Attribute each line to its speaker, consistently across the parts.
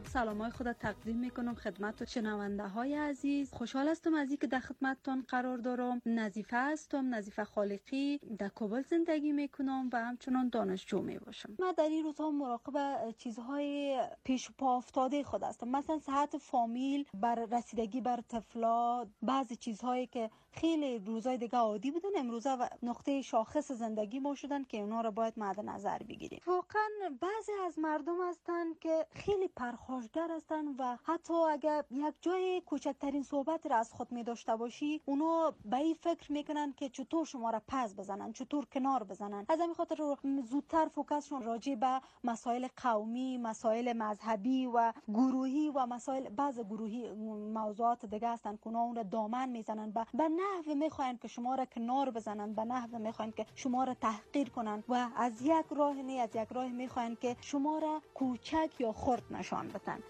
Speaker 1: سلامای خود تقدیم میکنم خدمت شنونده های عزیز. خوشحال هستم از اینکه در خدمتتان قرار دارم. نظیفه هستم، نظیفه خالقی، در کابل زندگی میکنم و همچنان دانشجو میباشم. من در این روزها مراقب چیزهای پیش پا افتاده خود هستم، مثلا صحت فامیل، بر رسیدگی بر طفلا، بعضی چیزهایی که خیلی روزای دیگه عادی بودن امروزه و نقطه شاخص زندگی ما شدن که اونا رو باید مد نظر بگیریم. واقعا بعضی از مردم هستن که خیلی پرخاشگر هستن و حتی اگر یک جای کوچکترین صحبت را از خود می داشته باشی اونا به این فکر میکنن که چطور شما را پس بزنن، چطور کنار بزنن. از همین خاطر زودتر فوکسشون راجع به مسائل قومی، مسائل مذهبی و گروهی و مسائل بعض گروهی موضوعات دیگه هستن که اونا اون را دامن میزنن، به نحو میخواین که شما را کنار بزنن، به نحو میخواین که شما را تحقیر کنن و از یک راه نه از یک راه میخواین که شما را کوچک یا خرد نشان بدن.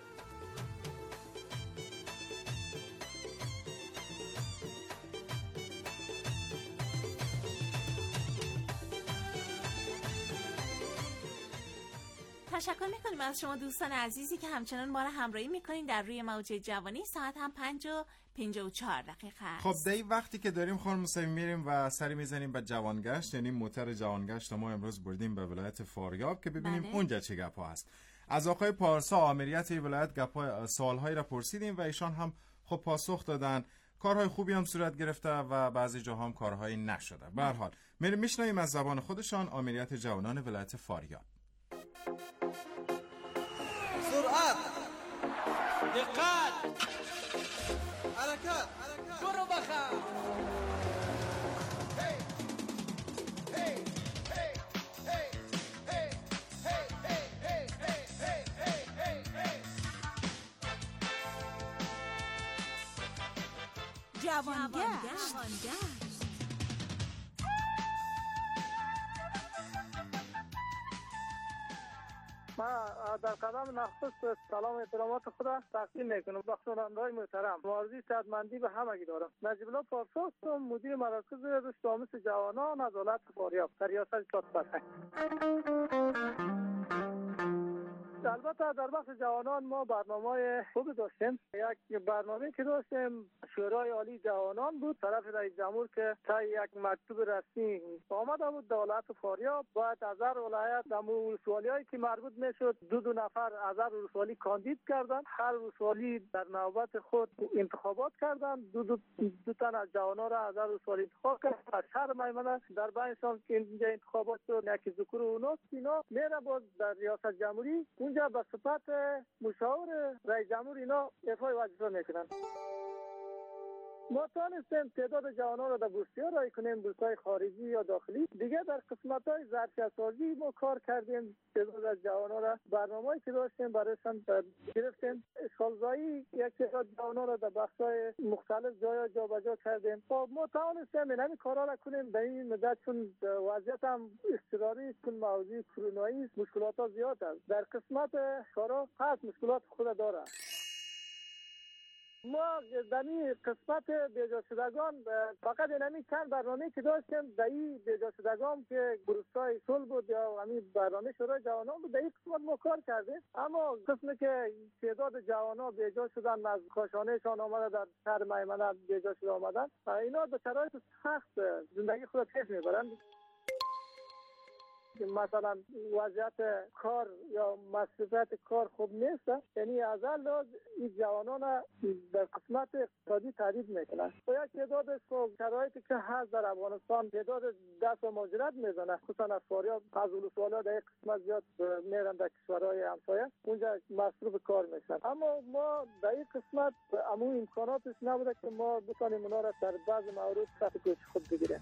Speaker 2: تشکر میکنیم از شما دوستان عزیزی که همچنان ما را همراهی میکنین در روی موج جوانی. ساعت هم 5:54.
Speaker 3: خب دی وقتی که داریم خانم موسوی میریم و سری میزنیم به جوانگشت، یعنی موتر جوانگشت ما امروز بردیم به ولایت فاریاب که ببینیم اونجا چه گپا هست. از آقای پارسا آمریت این ولایت گپا سوالهایی را پرسیدیم و ایشان هم خب پاسخ دادن. کارهای خوبی هم صورت گرفته و بعضی جاها هم کارهایی نشده. به هر حال میریم میشنویم از زبان خودشان آمریت جوانان ولایت فاریاب.
Speaker 4: سرعت، دقت، حرکت، برو بخم.
Speaker 2: جوانگشت.
Speaker 5: ما در قدم نخست سلام احترامات خدا تقدیم میکنم به خواننده‌های محترم. معرضی صحتمندی به همگی دارم. نجیب الله پارسا هستم، مدیر مراکز رشد آموزش جوانان از ولایت فاریاب در ریاست فرهنگ. البته در بخش جوانان ما برنامه‌های خوبی داشتیم. یک برنامه که داشتیم شورای عالی جوانان بود طرف رئیس جمهور که تا یک مکتوب رسمی آمده بود دولت فاریاب باید از هر ولایت در ولسوالی‌هایی که مربوط میشد دو نفر از هر ولسوالی کاندید کردند. هر ولسوالی در نوبت خود انتخابات کردند. دو تن از جوانان را از هر ولسوالی انتخاب کردند. از شهر میمنه در بینشان که اینجا انتخابات شد یکی ذکر و اناث اینا میره باز در ریاست جمهوری اونجا به صفت مشاور رئیس جمهور اینا افای وظیفه میکنن. ما توانستیم تعداد جوانان را در بورسیه رای کنیم، بورس‌های خارجی یا داخلی. دیگه در قسمت‌های ظرفیت‌سازی ما کار کردیم. تعداد از جوانان را برنامه‌ای که داشتیم برایشان گرفتیم. اشغالزایی یک تعداد جوانان را در بخش‌های مختلف جایا جابجا کردیم. خب ما توانستیم این کارا را کنیم در این مدت چون وضعیت هم اضطراری است، چون موضوع کرونایی است، مشکلات زیاد است. در قسمت کارا هست مشکلات خود داره. ما در این قسمت بیجا شدگان فقط اینمی چند برنامه که داشتیم در این بیجا شدگان که گروه‌های صلح بود یا همین برنامه شورای جوانان بود در این قسمت ما کار کردیم. اما قسمی که تعداد جوانان بیجا شدن از کاشانهشان آمده در شهر میمنه بیجا شده آمدن اینا به شرایط سخت زندگی خود پیش میبرند. مثلا وضعیت کار یا مسئولیت کار خوب نیست، یعنی از لحاظ این جوانان در قسمت اقتصادی تعریف میکنن و یک تعداد شرایطی که هست در افغانستان تعداد دست و مهاجرت میزنه، خصوصا از فاریاب از ولسوالی‌ها در یک قسمت زیاد میرن در کشورهای همسایه اونجا مصروف کار میشن. اما ما در این قسمت عمومی امکاناتش نبوده که ما بتونیم اونا را در بعض موارد تحت گوش خود بگیریم.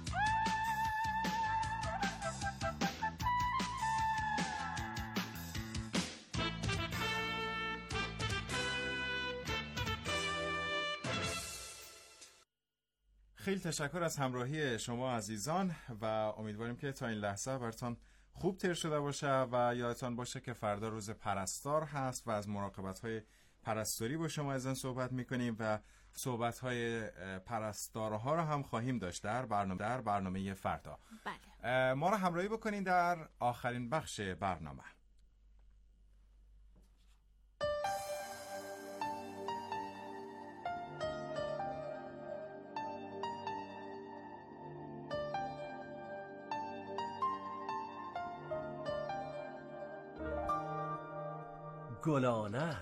Speaker 3: خیلی تشکر از همراهی شما عزیزان و امیدواریم که تا این لحظه براتون خوب تیر شده باشه و یادتان باشه که فردا روز پرستار هست و از مراقبت‌های پرستاری با شما از این صحبت می‌کنیم و صحبت‌های پرستارها رو هم خواهیم داشت در برنامه فردا.
Speaker 2: بله.
Speaker 3: ما رو همراهی بکنین در آخرین بخش برنامه.
Speaker 6: گلانه.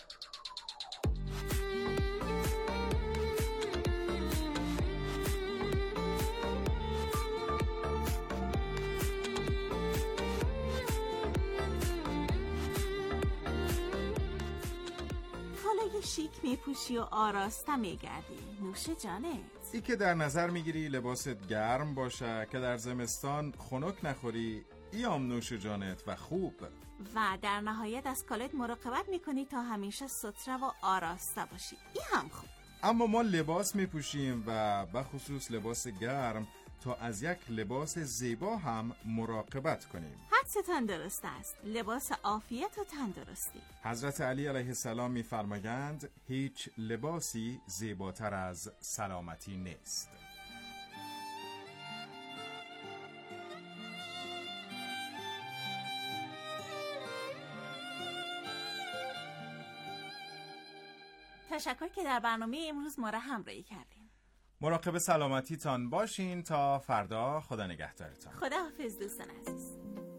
Speaker 2: شیک میپوشی و آراسته میگردی. نوش جانت.
Speaker 3: ای که در نظر میگیری لباست گرم باشه که در زمستان خنک نخوری، ایام نوش جانت و خوب.
Speaker 2: و در نهایت از کالت مراقبت میکنی تا همیشه ستره و آراسته باشی. این هم خوب.
Speaker 3: اما ما لباس میپوشیم و بخصوص لباس گرم تا از یک لباس زیبا هم مراقبت کنیم.
Speaker 2: حدستان درست است. لباس عافیت و تندرستی.
Speaker 3: حضرت علی علیه السلام میفرمایند هیچ لباسی زیباتر از سلامتی نیست.
Speaker 2: تشکر که در برنامه امروز ما را همراهی کردین.
Speaker 3: مراقب سلامتیتان باشین تا فردا. خدا نگهدارتان.
Speaker 2: خداحافظ دوستان عزیز.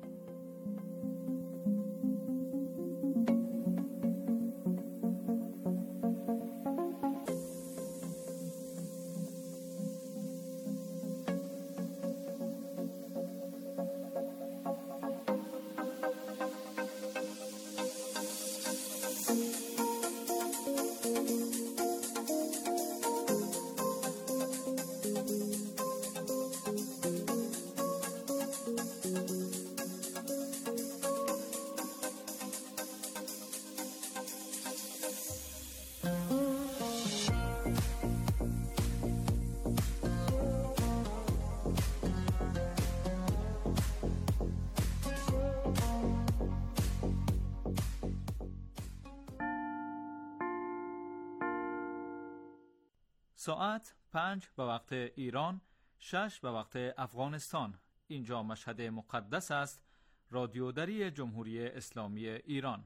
Speaker 7: ساعت 5 به وقت ایران، 6 به وقت افغانستان. اینجا مشهد مقدس است. رادیو دری جمهوری اسلامی ایران.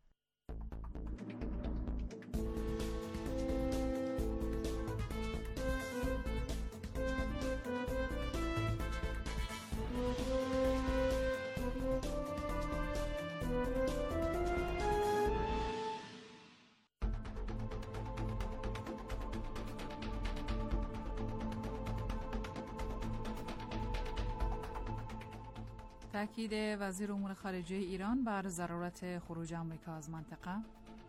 Speaker 8: تأکید وزیر امور خارجه ایران بر ضرورت خروج آمریکا از منطقه.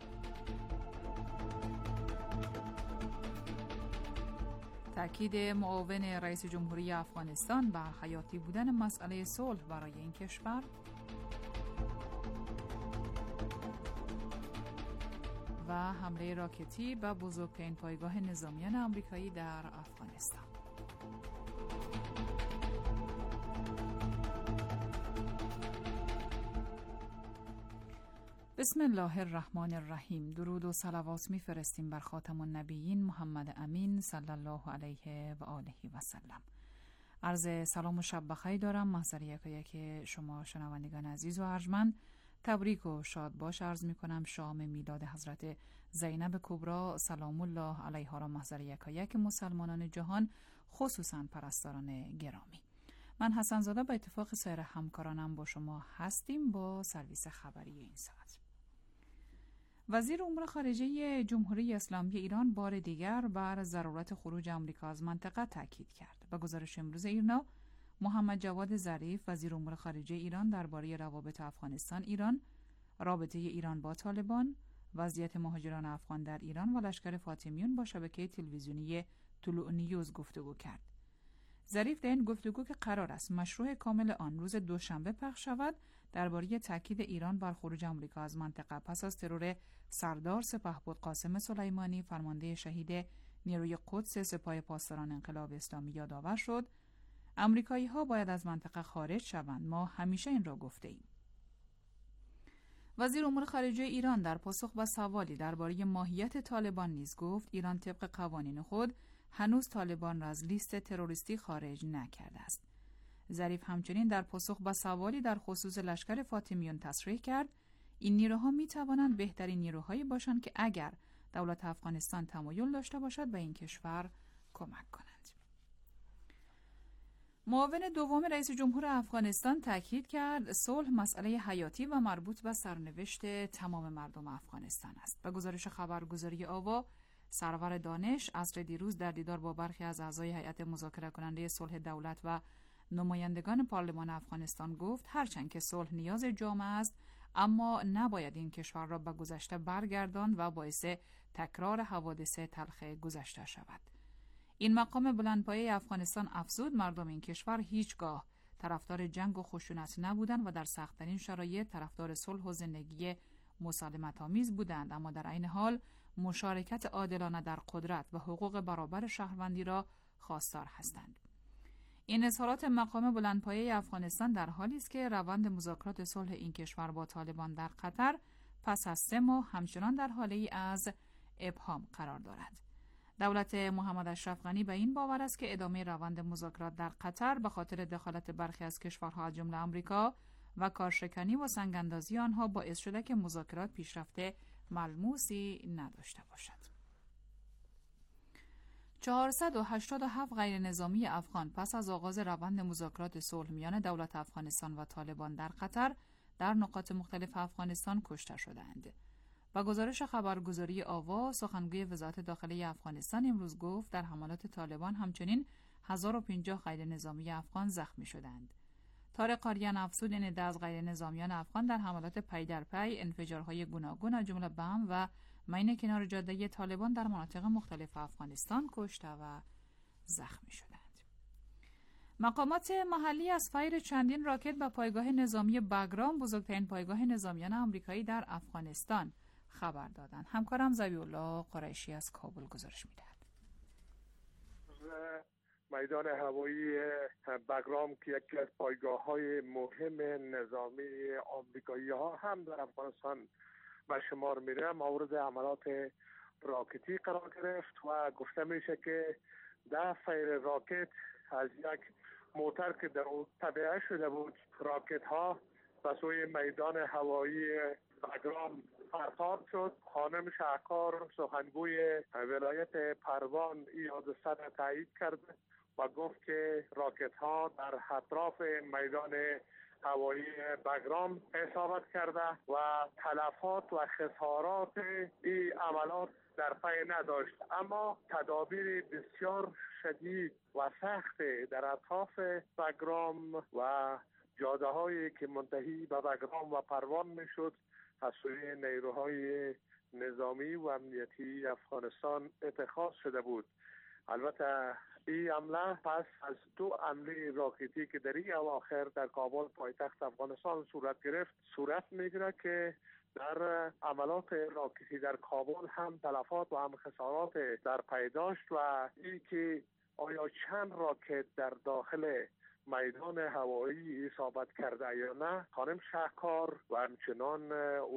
Speaker 8: تأکید معاون رئیس جمهوری افغانستان بر حیاتی بودن مسئله صلح برای این کشور. و حمله راکتی به بزرگترین پایگاه نظامیان آمریکایی در افغانستان. بسم الله الرحمن الرحیم. درود و صلوات می‌فرستیم بر خاتم النبیین محمد امین صلی الله علیه و آله و سلم. عرض سلام و شب بخیر دارم. محضر یک شما شنوندگان عزیز و ارجمند، تبریک و شاد باش عرض می‌کنم. شام میلاد حضرت زینب کبری سلام الله علیها را محضر یک مسلمانان جهان، خصوصا پرستاران گرامی. من حسن زاده به اتفاق سایر همکارانم با شما هستیم با سرویس خبری این ساعت. وزیر امور خارجه جمهوری اسلامی ایران بار دیگر بر ضرورت خروج آمریکا از منطقه تاکید کرد. به گزارش امروز ایرنا، محمد جواد ظریف وزیر امور خارجه ایران درباره روابط افغانستان ایران، رابطه ایران با طالبان، وضعیت مهاجران افغان در ایران و لشکر فاطمیون با شبکه تلویزیونی طلوع نیوز گفتگو کرد. ظریف در این گفتگو که قرار است مشروع کامل آن روز دوشنبه پخش شود، درباره تاکید ایران بر خروج آمریکا از منطقه پس از ترور سردار سپهبد قاسم سلیمانی فرمانده شهید نیروی قدس سپاه پاسداران انقلاب اسلامی یادآور شد. آمریکایی‌ها باید از منطقه خارج شوند. ما همیشه این را گفته‌ایم. وزیر امور خارجه ایران در پاسخ به سوالی درباره ماهیت طالبان نیز گفت ایران طبق قوانین خود هنوز طالبان را از لیست تروریستی خارج نکرده است. ظریف همچنین در پاسخ به سوالی در خصوص لشکر فاطمیون تصریح کرد این نیروها می توانند بهترین نیروهایی باشند که اگر دولت افغانستان تمایل داشته باشد به این کشور کمک کنند. معاون دوم رئیس جمهور افغانستان تاکید کرد صلح مسئله حیاتی و مربوط به سرنوشت تمام مردم افغانستان است. به گزارش خبرگزاری آوا، سرور دانش عصر دیروز در دیدار با برخی از اعضای هیئت مذاکره کننده صلح دولت و نمایندگان پارلمان افغانستان گفت هرچند که صلح نیاز جامعه است، اما نباید این کشور را به گذشته برگرداند و باعث تکرار حوادث تلخ گذشته شود. این مقام بلندپایه افغانستان افزود مردم این کشور هیچگاه طرفدار جنگ و خشونت نبودند و در سخت‌ترین شرایط طرفدار صلح و زندگی مسالمت‌آمیز بودند، اما در عین حال مشارکت عادلانه در قدرت و حقوق برابر شهروندی را خواستار هستند. این اظهارات مقام بلندپایه افغانستان در حالی است که روند مذاکرات صلح این کشور با طالبان در قطر پس از 3 ماه همچنان در حالی از ابهام قرار دارد. دولت محمد اشرف غنی به این باور است که ادامه روند مذاکرات در قطر به خاطر دخالت برخی از کشورها از جمله آمریکا و کارشکنی و سنگ‌اندازی آنها باعث شده که مذاکرات پیشرفت ملموسی نداشته باشد. 487 غیر نظامی افغان پس از آغاز روند مذاکرات صلح میان دولت افغانستان و طالبان در قطر در نقاط مختلف افغانستان کشته شدند. با گزارش خبرگزاری آوا، سخنگوی وزارت داخلی افغانستان امروز گفت در حملات طالبان همچنین 1050 غیر نظامی افغان زخمی شدند. طارق قاریان افزود این عده از غیر نظامیان افغان در حملات پی در پی انفجارهای گوناگون از جمله بم و مین کنار جاده طالبان در مناطق مختلف افغانستان کشته و زخمی شدند. مقامات محلی از فیر چندین راکت به پایگاه نظامی بگرام، بزرگترین پایگاه نظامیان آمریکایی در افغانستان، خبر دادند. همکارم ذبیح‌الله قریشی از کابل گزارش می‌دهد.
Speaker 6: میدان هوایی بگرام که یکی از پایگاه‌های مهم نظامی آمریکایی‌ها هم در افغانستان به شمار میره، مورد حملات راکتی قرار گرفت و گفته میشه که 10 فیر راکت از یک موتر که در اون تبعه شده بود، راکت ها به سوی میدان هوایی بگرام پرتاب شد. خانم شهکار سخنگوی ولایت پروان این حادثه را تایید کرد و گفت که راکت ها در اطراف میدان هوایی بگرام اصابت کرده و تلفات و خسارات این عملات در پی نداشت، اما تدابیر بسیار شدید و سخت در اطراف بگرام و جاده هایی که منتهی به بگرام و پروان میشد از سوی نیروهای نظامی و امنیتی افغانستان اتخاذ شده بود. البته این حمله پس از 2 حمله راکتی که در این اواخر در کابل پایتخت افغانستان صورت گرفت صورت میگیره که در عملات راکتی در کابل هم تلفات و هم خسارات در پی داشت و این که آیا چند راکت در داخل میدان هوایی اصابت کرده یا نه، خانم شهکار و همچنان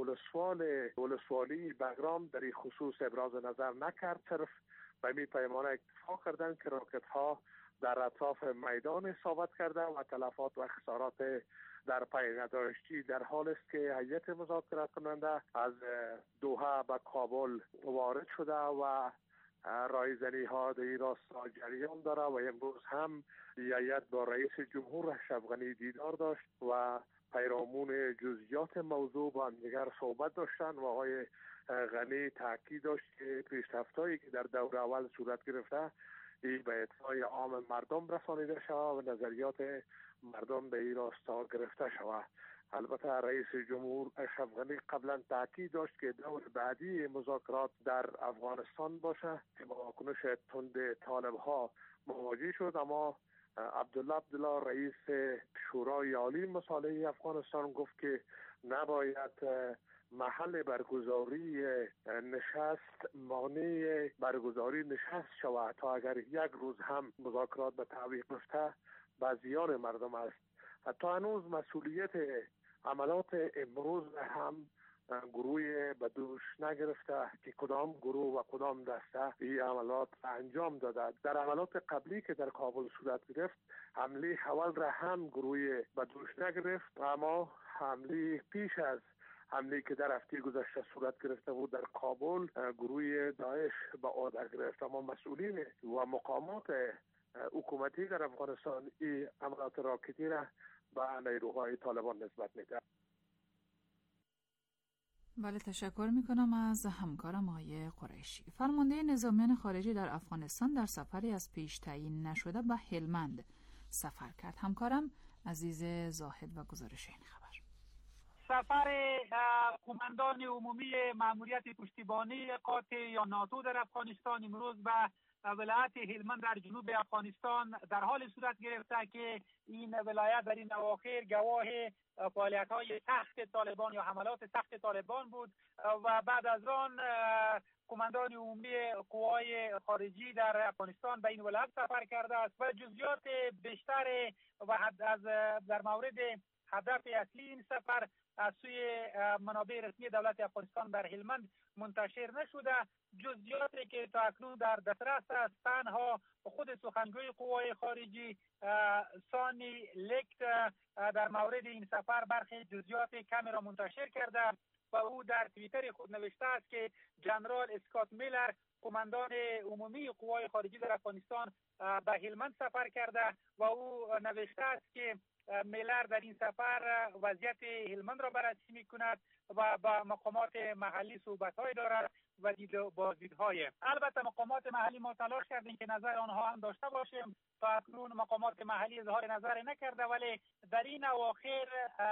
Speaker 6: ولسوالی بگرام در این خصوص ابراز نظر نکرد، صرف به می پیمانه اتفاق کردند که راکت ها در اطراف میدان اصابت کرده و تلفات و خسارات در پی نداشتی. در حال است که هیئت مذاکره کننده از دوحه به کابل وارد شده و رایزنی ها در این راستا جریان داره و امروز هم هیئت با رئیس جمهور اشرف غنی دیدار داشت و پیرامون جزئیات موضوع با هم دیگر صحبت داشتن و آقای غنی تاکید داشت که پیشرفت‌هایی که در دور اول صورت گرفته این به اطلاع عام مردم رسانیده شود و نظریات مردم به این راستا گرفته شود. البته رئیس جمهور اشرف غنی قبلا تاکید داشت که دور بعدی مذاکرات در افغانستان باشه که با واکنش تند طالب‌ها مواجه شد، اما عبدالله رئیس شورای عالی مصالحه افغانستان گفت که نباید محل برگزاری نشست مانع برگزاری نشست شود تا اگر یک روز هم مذاکرات به تعویق رفته به زیان مردم است. حتی هنوز مسئولیت عملات امروز هم گروه به دوش نگرفته که کدام گروه و کدام دسته این عملات انجام داده. در عملات قبلی که در کابل صورت گرفت حمله اول را هم گروه به دوش نگرفت، اما حمله پیش از حمله که در هفته گذشته صورت گرفته بود در کابل گروه داعش به عهده گرفت. اما مسئولین و مقامات حکومتی در افغانستان این عملیات راکتی را به نیروهای طالبان نسبت میده.
Speaker 8: بله، تشکر میکنم از همکارم آقای قریشی. فرمانده نظامیان خارجی در افغانستان در سفری از پیش تعیین نشده به هلمند سفر کرد. همکارم عزیز زاهد و گزارش این خبر.
Speaker 9: سفر قماندان عمومی مأموریت پشتیبانی قاطع یا ناتو در افغانستان امروز به ولایت هلمند در جنوب افغانستان در حال صورت گرفته که این ولایت در این اواخر گواه فعالیت‌های سخت طالبان یا حملات سخت طالبان بود و بعد از آن قماندان عمومی قوای خارجی در افغانستان به این ولایت سفر کرده است و جزئیات بیشتر و در مورد هدف اصلی این سفر از سوی منابع رسمی دولت افغانستان در هلمند منتشر نشده. جزئیاتی که تا اکنون در دسترس است تنها خود سخنگوی قوای خارجی سانی لکت در مورد این سفر برخی جزئیات کمی را منتشر کرده و او در توییتر خود نوشته است که جنرال اسکات میلر قماندان عمومی قوای خارجی در افغانستان به هلمند سفر کرده و او نوشته است که میلر در این سفر وضعیت هلمند را بررسی می‌کند و با مقامات محلی صحبت‌های دارد و بازدیدهای. البته مقامات محلی ما تلاش کردیم که نظر آنها هم داشته باشیم. تا اکنون مقامات محلی اظهار نظر نکرده، ولی در این اواخر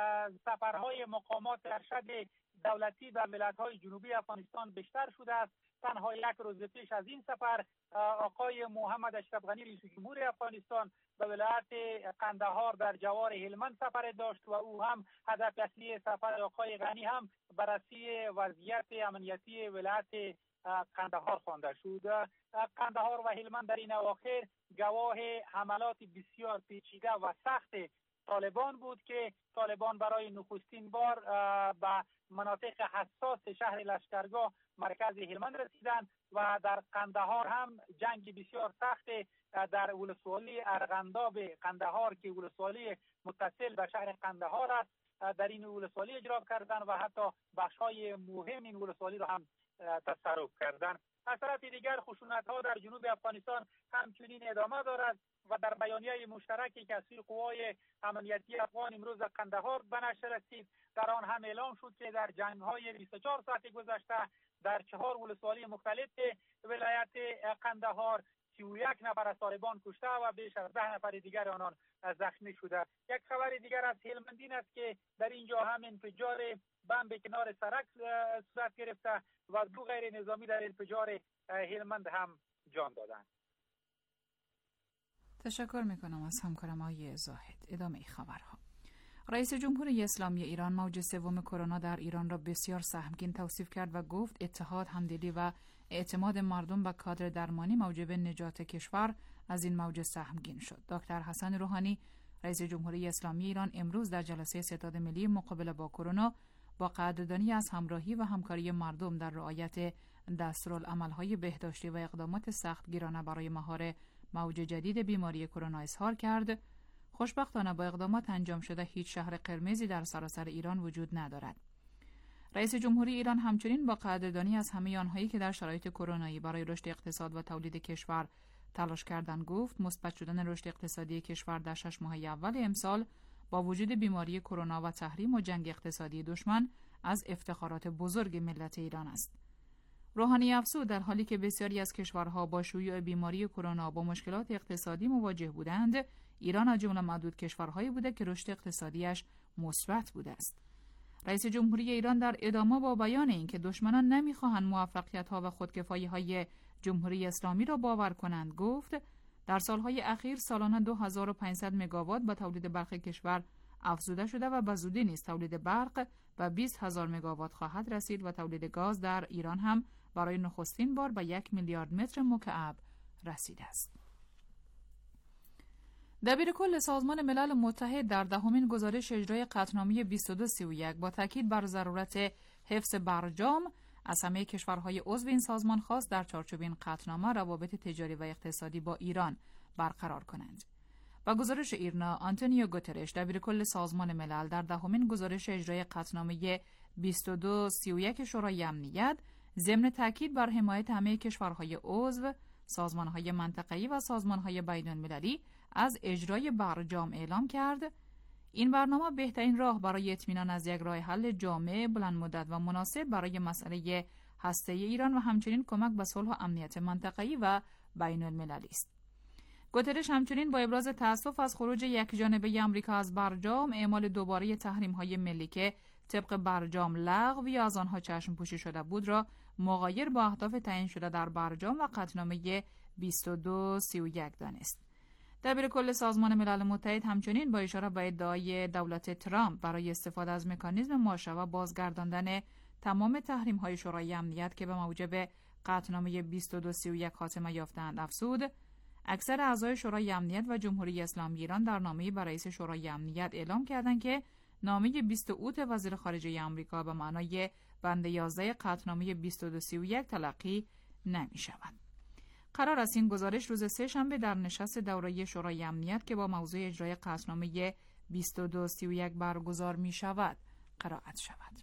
Speaker 9: سفرهای مقامات ارشد دولتی به ولایت‌های جنوبی افغانستان بیشتر شده است. تنها یک روز پیش از این سفر آقای محمد اشرف غنی رئیس جمهور افغانستان به ولایت قندهار در جوار هلمند سفر داشت و او هم هدف اصلی سفر آقای غنی هم بررسی وضعیت امنیتی ولایت قندهار خوانده شد. قندهار و هلمند در این اواخر گواه حملات بسیار پیچیده و سخت طالبان بود که طالبان برای نخستین بار به مناطق حساس شهر لشکرگاه مرکز هلمند رسیدند و در قندهار هم جنگ بسیار سخت در ولسوالی ارغنداب قندهار که ولسوالی متصل به شهر قندهار است در این ولسوالی اجرا کردند و حتی بخش‌های مهم این ولسوالی را هم تصرف کردند. از طرف دیگر خشونت‌ها در جنوب افغانستان همچنین ادامه دارد و در بیانیه مشترکی که از سوی قوای امنیتی افغان امروز در قندهار به نشر رسید در آن هم اعلام شد که در جنگ‌های 24 ساعت گذشته در 4 ولسوالی مختلف ولایت قندهار 31 نفر از طالبان کشته و بیش از 10 نفر دیگر آنان زخمی شده. یک خبر دیگر از هلمند است که در اینجا هم انفجار بم به کنار سرک صورت گرفته و 2 غیر نظامی در انفجار هلمند هم جان دادند.
Speaker 8: تشکر میکنم از همکارم آقای زاهد. ادامه خبرها. رئیس جمهوری اسلامی ایران موج سوم کرونا در ایران را بسیار سهمگین توصیف کرد و گفت اتحاد، همدلی و اعتماد مردم به کادر درمانی موجب نجات کشور از این موج سهمگین شد. دکتر حسن روحانی رئیس جمهوری اسلامی ایران امروز در جلسه ستاد ملی مقابله با کرونا با قدردانی از همراهی و همکاری مردم در رعایت دستورالعمل‌های بهداشتی و اقدامات سختگیرانه برای مهار موج جدید بیماری کرونا اظهار کرد. خوشبختانه با اقدامات انجام شده هیچ شهر قرمزی در سراسر ایران وجود ندارد. رئیس جمهوری ایران همچنین با قدردانی از همه آنهایی که در شرایط کرونایی برای رشد اقتصاد و تولید کشور تلاش کردند گفت مثبت شدن رشد اقتصادی کشور در 6 ماه اول امسال با وجود بیماری کرونا و تحریم و جنگ اقتصادی دشمن از افتخارات بزرگ ملت ایران است. روحانی افزود در حالی که بسیاری از کشورها با شیوع بیماری کرونا با مشکلات اقتصادی مواجه بودند، ایران از جمله معدود کشورهایی بوده که رشد اقتصادیش مثبت بوده است. رئیس جمهوری ایران در ادامه با بیان اینکه دشمنان نمیخواهند موفقیت‌ها و خودکفایی‌های جمهوری اسلامی را باور کنند گفت در سالهای اخیر سالانه 2500 مگاوات به تولید برق کشور افزوده شده و به زودی نیز تولید برق به 20000 مگاوات خواهد رسید و تولید گاز در ایران هم برای نخستین بار به 1 میلیارد متر مکعب رسیده است. دبیرکل سازمان ملل متحد در 10مین گزارش اجرای قطعنامه 2231 با تاکید بر ضرورت حفظ برجام از همه کشورهای عضو این سازمان خواست در چارچوب این قطعنامه روابط تجاری و اقتصادی با ایران برقرار کنند. با گزارش ایرنا، آنتونیو گوترش دبیرکل سازمان ملل در 10مین گزارش اجرای قطعنامه 2231 شورای امنیت ضمن تاکید بر حمایت همه کشورهای عضو سازمان‌های منطقه‌ای و سازمان‌های بین‌المللی از اجرای برجام اعلام کرد. این برنامه بهترین راه برای اطمینان از یک راه حل جامع، بلند مدت و مناسب برای مسئله هسته‌ای ایران و همچنین کمک به صلح و امنیت منطقه‌ای و بین‌المللی است. گوترش همچنین با ابراز تأسف از خروج یکجانبه آمریکا از برجام، اعمال دوباره تحریم‌های ملی که طبق برجام لغو یا از آنها چشم پوشی شده بود را مغایر با اهداف تعیین شده در برجام و قطعنامه 2231 دانست. دبیر کل سازمان ملل متحد همچنین با اشاره به ادعای دولت ترامپ برای استفاده از مکانیزم ماشه و بازگرداندن تمام تحریم‌های شورای امنیت که به موجب قطعنامه 2231 خاتمه یافتند افزود، اکثر اعضای شورای امنیت و جمهوری اسلامی ایران در نامه‌ای به رئیس شورای امنیت اعلام کردند که نامه 20 اوت وزیر خارجه آمریکا به معنای بند 11 قطعنامه 2231 تلقی نمی‌شود. قرار است این گزارش روز سه‌شنبه در نشست دوره‌ای شورای امنیت که با موضوع اجرای قطعنامه 2231 برگزار می‌شود قرائت شود.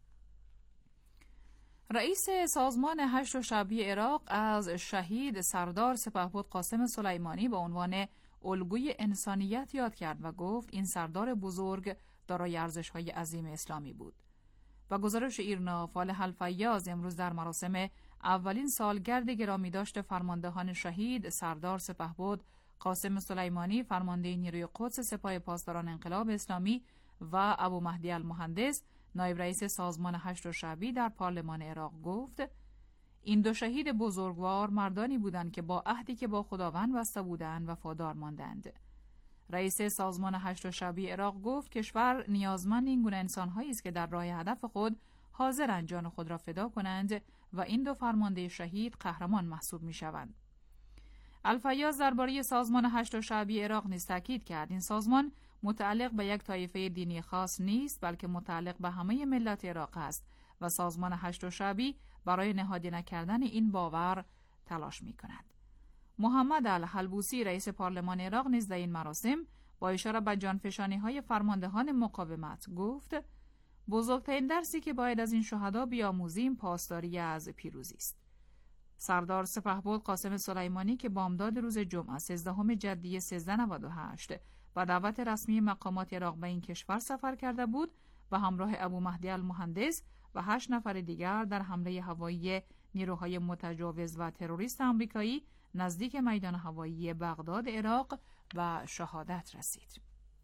Speaker 8: رئیس سازمان هشت شعبی عراق از شهید سردار سپهبد قاسم سلیمانی به عنوان الگوی انسانیت یاد کرد و گفت این سردار بزرگ دارای ارزش‌های عظیم اسلامی بود. و گزارش ایرنا فالح الفیاض امروز در مراسم اولین سالگرد گرامی داشت فرماندهان شهید سردار سپهبد قاسم سلیمانی فرمانده نیروی قدس سپاه پاسداران انقلاب اسلامی و ابو مهدی المهندس نایب رئیس سازمان هشت شعبی در پارلمان عراق گفت این دو شهید بزرگوار مردانی بودند که با عهدی که با خداوند بسته بودند وفادار ماندند. رئیس سازمان هشت شعبی عراق گفت کشور نیازمند این گونه انسان‌هایی است که در راه هدف خود حاضرند جان خود را فدا کنند و این دو فرمانده شهید قهرمان محسوب می‌شوند. الفیاض درباره سازمان هشت شعبی عراق نیز تاکید کرد این سازمان متعلق به یک طایفه دینی خاص نیست بلکه متعلق به همه ملت عراق است و سازمان هشت شعبی برای نهادی نکردن این باور تلاش می‌کند. محمد الحلبوسی رئیس پارلمان عراق نیز در این مراسم با اشاره به جانفشانی‌های فرماندهان مقاومت گفت بزرگترین درسی که باید از این شهدا بیاموزیم پاسداری از پیروزی است. سردار سپهبد قاسم سلیمانی که بامداد روز جمعه 13 جدی 1398 با دعوت رسمی مقامات عراق به این کشور سفر کرده بود و همراه ابو مهدی المهندس و 8 نفر دیگر در حمله هوایی نیروهای متجاوز و تروریست آمریکایی نزدیک میدان هوایی بغداد عراق و شهادت رسید.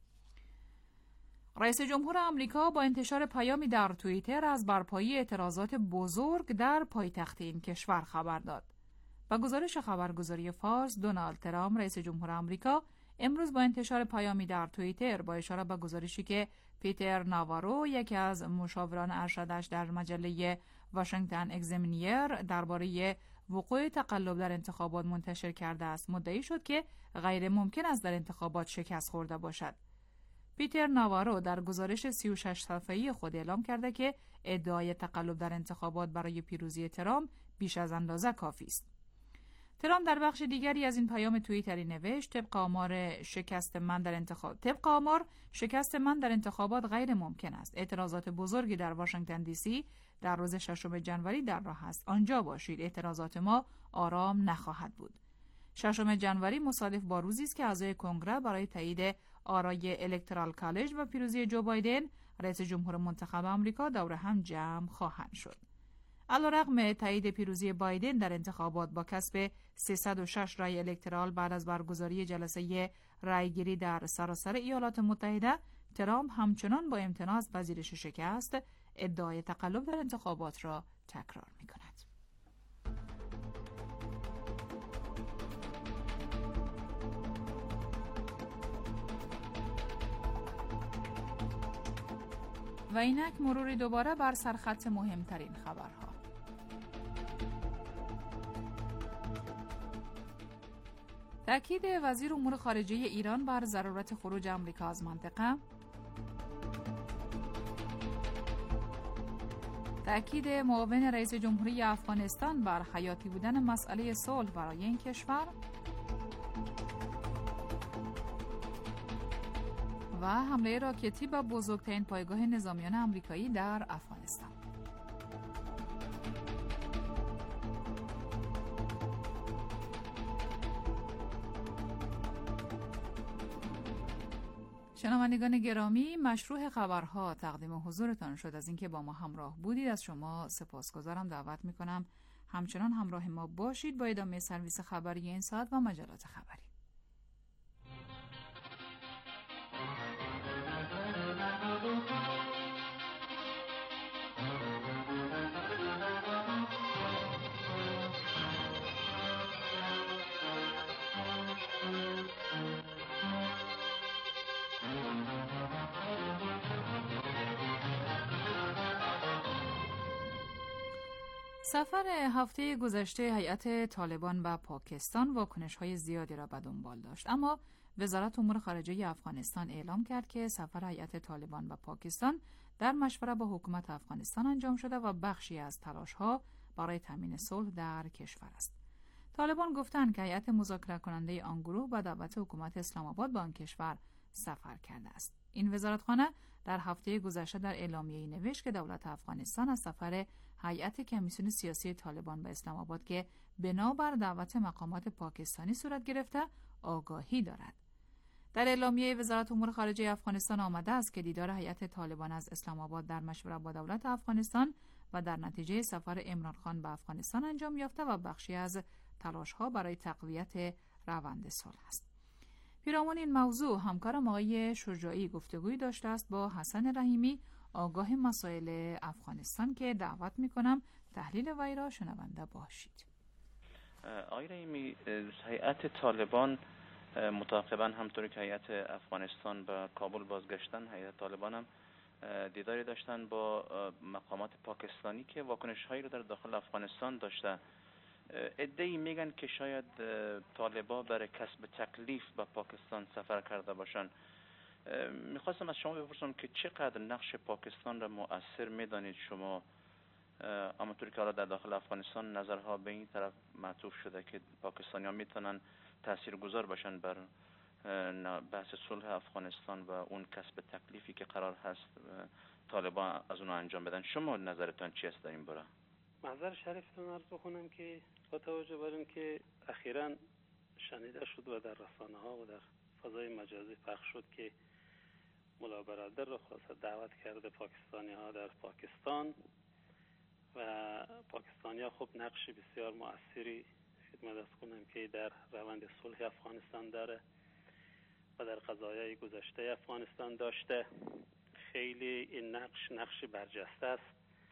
Speaker 8: رئیس جمهور آمریکا با انتشار پیامی در توییتر از برپایی اعتراضات بزرگ در پایتخت این کشور خبر داد. با گزارش خبرگزاری فارس، دونالد ترامپ رئیس جمهور آمریکا امروز با انتشار پیامی در توییتر با اشاره به گزارشی که پیتر ناوارو یکی از مشاوران ارشدش در مجله واشنگتن اگزامینیر درباره وقوع تقلب در انتخابات منتشر کرده است مدعی شد که غیر ممکن است در انتخابات شکست خورده باشد. پیتر ناوارو در گزارش 36 صفحه‌ای خود اعلام کرده که ادعای تقلب در انتخابات برای پیروزی ترامپ بیش از اندازه کافی است. ترامپ در بخش دیگری از این پیام توییتری نوشت طبق آمار شکست من در انتخابات غیر ممکن است. اعتراضات بزرگی در واشنگتن دی سی در روز 6 جنوری در راه است. آنجا باشید. اعتراضات ما آرام نخواهد بود. 6 جنوری مصادف با روزی است که اعضای کنگره برای تایید آرای الکترال کالج و پیروزی جو بایدن رئیس جمهور منتخب آمریکا دور هم جمع خواهند شد. علیرغم تایید پیروزی بایدن در انتخابات با کسب 306 رای الکترال بعد از برگزاری جلسه رایگیری در سراسر ایالات متحده، ترامپ همچنان با امتناع از پذیرش شکست ادعای تقلب در انتخابات را تکرار می‌کند. و اینک مروری دوباره بر سرخط مهمترین خبرها. تأکید وزیر امور خارجه ایران بر ضرورت خروج آمریکا از منطقه. تأکید معاون رئیس جمهوری افغانستان بر حیاتی بودن مسئله صلح برای این کشور. و حمله راکتی به بزرگترین پایگاه نظامیان آمریکایی در افغانستان. شنوندگان گرامی، مشروع خبرها تقدیم حضورتان شد. از اینکه با ما همراه بودید از شما سپاسگزارم. دعوت میکنم همچنان همراه ما باشید با ادامه سرویس خبری این ساعت و مجلات خبری. سفر هفته گذشته هیئت طالبان به پاکستان واکنش‌های زیادی را به دنبال داشت، اما وزارت امور خارجه افغانستان اعلام کرد که سفر هیئت طالبان به پاکستان در مشوره با حکومت افغانستان انجام شده و بخشی از تلاش‌ها برای تامین صلح در کشور است. طالبان گفتند که هیئت مذاکره کننده آن گروه با دعوت حکومت اسلام آباد به آن کشور سفر کرده است. این وزارتخانه در هفته گذشته در اعلامیه‌ای نوشت که دولت افغانستان از سفر هیئت کمیسیون سیاسی طالبان به اسلام آباد که بنابر دعوت مقامات پاکستانی صورت گرفته آگاهی دارد. در اعلامیه وزارت امور خارجه افغانستان آمده است که دیدار هیئت طالبان از اسلام آباد در مشوره با دولت افغانستان و در نتیجه سفر عمران خان به افغانستان انجام یافته و بخشی از تلاش‌ها برای تقویت روند صلح است. پیرامون این موضوع همکارم آقای شجاعی گفتگویی داشته است با حسن رحیمی، آگاه مسائل افغانستان، که دعوت میکنم تحلیل وی را شنونده باشید.
Speaker 10: آقای رحیمی، هیئت طالبان متعاقباً همطوری که هیئت افغانستان به کابل بازگشتن، هیئت طالبان هم دیداری داشتن با مقامات پاکستانی که واکنش‌هایی رو در داخل افغانستان داشته. ادعی میگن که شاید طالبا برای کسب تکلیف به پاکستان سفر کرده باشن. میخواستم از شما بپرسم که چقدر نقش پاکستان را مؤثر میدانید شما، همونطوری که حالا در داخل افغانستان نظرها به این طرف معطوف شده که پاکستانی ها میتونن تاثیرگذار باشن بر بحث صلح افغانستان و اون کسب تکلیفی که قرار هست طالبان از اون انجام بدن. شما نظرتان چی است در این باره؟
Speaker 11: محضر شریفتون عرض بکنم که با توجه بر این که اخیراً شنیده شد و در رسانه ها و در فضای مجازی پخش شد که ملا برادر را خلاصه دعوت کرده پاکستانی ها در پاکستان و پاکستانی ها خب نقش بسیار مؤثری خدمت از کنم که در روند صلح افغانستان داره و در قضایای گذشته افغانستان داشته. خیلی این نقش برجسته است.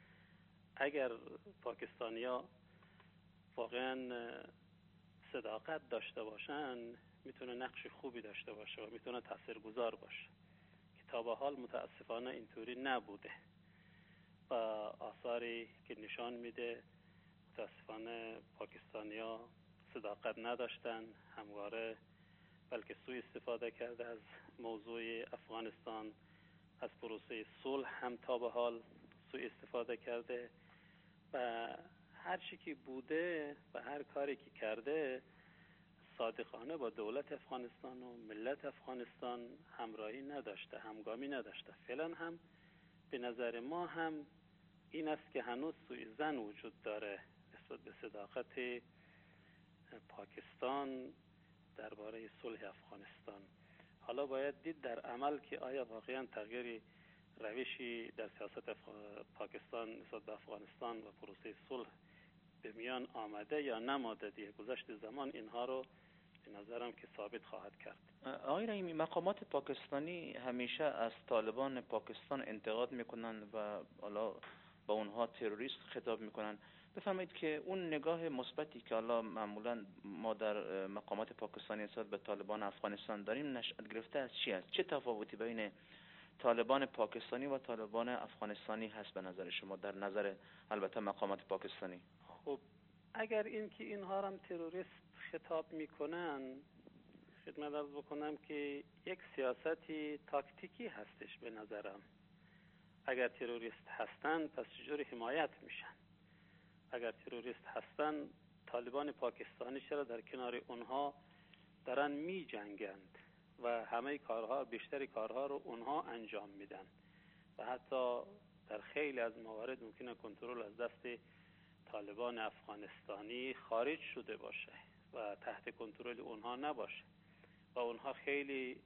Speaker 11: اگر پاکستانی ها واقعا صداقت داشته باشن میتونه نقش خوبی داشته باشه و میتونه تاثیرگذار باشه که تا به حال متاسفانه اینطوری نبوده و آثاری که نشان میده متاسفانه پاکستانی ها صداقت نداشتن، همواره بلکه سوء استفاده کرده از موضوع افغانستان، از پروسه صلح هم تا به حال سوء استفاده کرده و هر چی که بوده و هر کاری که کرده صادقانه با دولت افغانستان و ملت افغانستان همراهی نداشته، همگامی نداشته. فعلا هم به نظر ما هم این است که هنوز سوء ظن وجود داره نسبت به صداقت پاکستان درباره صلح افغانستان. حالا باید دید در عمل که آیا واقعا تغییر روشی در سیاست پاکستان نسبت به افغانستان و پروسه صلح به میان آمده یا نماده. دیگه گذشت زمان اینها رو به نظرم که ثابت خواهد کرد.
Speaker 10: آقای رحیمی، مقامات پاکستانی همیشه از طالبان پاکستان انتقاد میکنن و حالا با اونها تروریست خطاب میکنن. بفرمایید که اون نگاه مثبتی که حالا معمولا ما در مقامات پاکستانی نسبت به طالبان افغانستان داریم نشأت گرفته از چی است؟ چه تفاوتی بین طالبان پاکستانی و طالبان افغانستانی هست به نظر شما، در نظر البته مقامات پاکستانی؟
Speaker 11: خب اگر این که اینها هم تروریست خطاب میکنن، خدمت عرض بکنم که یک سیاستی تاکتیکی هستش به نظرم. اگر تروریست هستن پس چجوری حمایت میشن؟ اگر تروریست هستن طالبان پاکستانی چرا در کنار اونها دارن می جنگند و همه کارها، بیشتری کارها رو اونها انجام میدن و حتی در خیلی از موارد ممکنه کنترل از دست طالبان افغانستانی خارج شده باشه و تحت کنترل اونها نباشه و اونها خیلی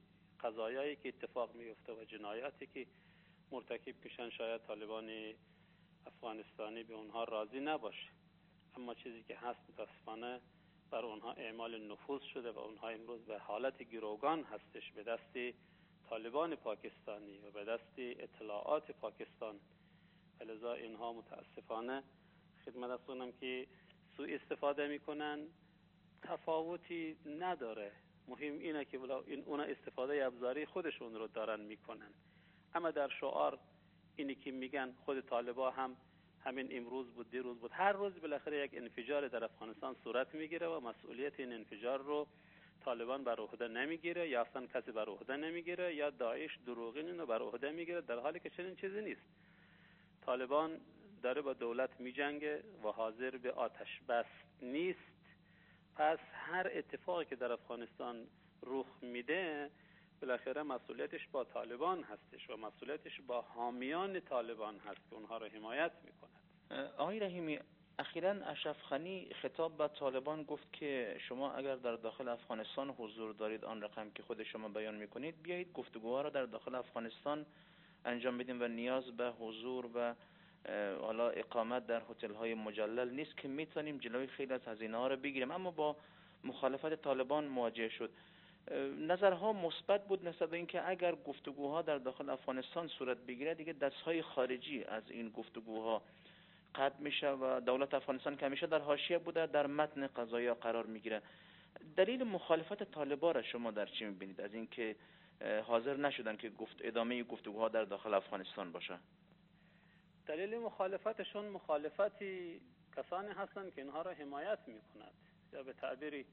Speaker 11: قضایایی که اتفاق میفته و جنایاتی که مرتکب میشن شاید طالبان افغانستانی به اونها راضی نباشه، اما چیزی که هست متاسفانه بر اونها اعمال نفوذ شده و اونها امروز به حالت گروگان هستش به دست طالبان پاکستانی و به دست اطلاعات پاکستان. لذا اینها متاسفانه خدمت ارز کنم که سوء استفاده میکنن، تفاوتی نداره. مهم اینه که اونا استفاده ابزاری خودشون رو دارن میکنن. اما در شعار اینی که میگن خود طالبا هم همین امروز بود دیروز بود، هر روز بالاخره یک انفجار در افغانستان صورت میگیره و مسئولیت این انفجار رو طالبان بر عهده نمیگیره یا اصلا کسی بر عهده نمیگیره یا داعش دروغین اینو بر عهده میگیره، در حالی که چنین چیزی نیست. طالبان داره با دولت میجنگه و حاضر به آتش بس نیست. پس هر اتفاقی که در افغانستان رخ میده بالاخره مسئولیتش با طالبان هستش و مسئولیتش با حامیان طالبان هست که اونها رو حمایت میکنند.
Speaker 10: آقای رحیمی، اخیراً اشرف غنی خطاب به طالبان گفت که شما اگر در داخل افغانستان حضور دارید، آن رقم که خود شما بیان میکنید، بیایید گفتگوها را در داخل افغانستان انجام بدیم و نیاز به حضور و حالا اقامت در هتل های مجلل نیست که میتونیم جلوی خیلی از هزینه ها رو بگیریم. اما با مخالفت طالبان مواجه شد. نظرها مثبت بود نسبت به اینکه اگر گفتگوها در داخل افغانستان صورت بگیره دیگه دستهای خارجی از این گفتگوها قطع میشه و دولت افغانستان که همیشه در حاشیه بوده در متن قضایا قرار میگیره. دلیل مخالفت طالبان را شما در چی میبینید از اینکه حاضر نشدن که ادامه گفتگوها در داخل افغانستان باشه؟
Speaker 11: دلیل مخالفتشون مخالفتی کسانی هستند که اینها را حمایت میکنند یا به تعبیری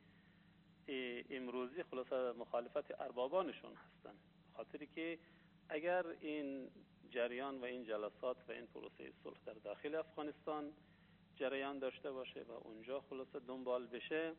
Speaker 11: امروزی خلاصه مخالفت اربابانشون هستند. خاطری که اگر این جریان و این جلسات و این پروسه صلح در داخل افغانستان جریان داشته باشه و اونجا خلاصه دنبال بشه،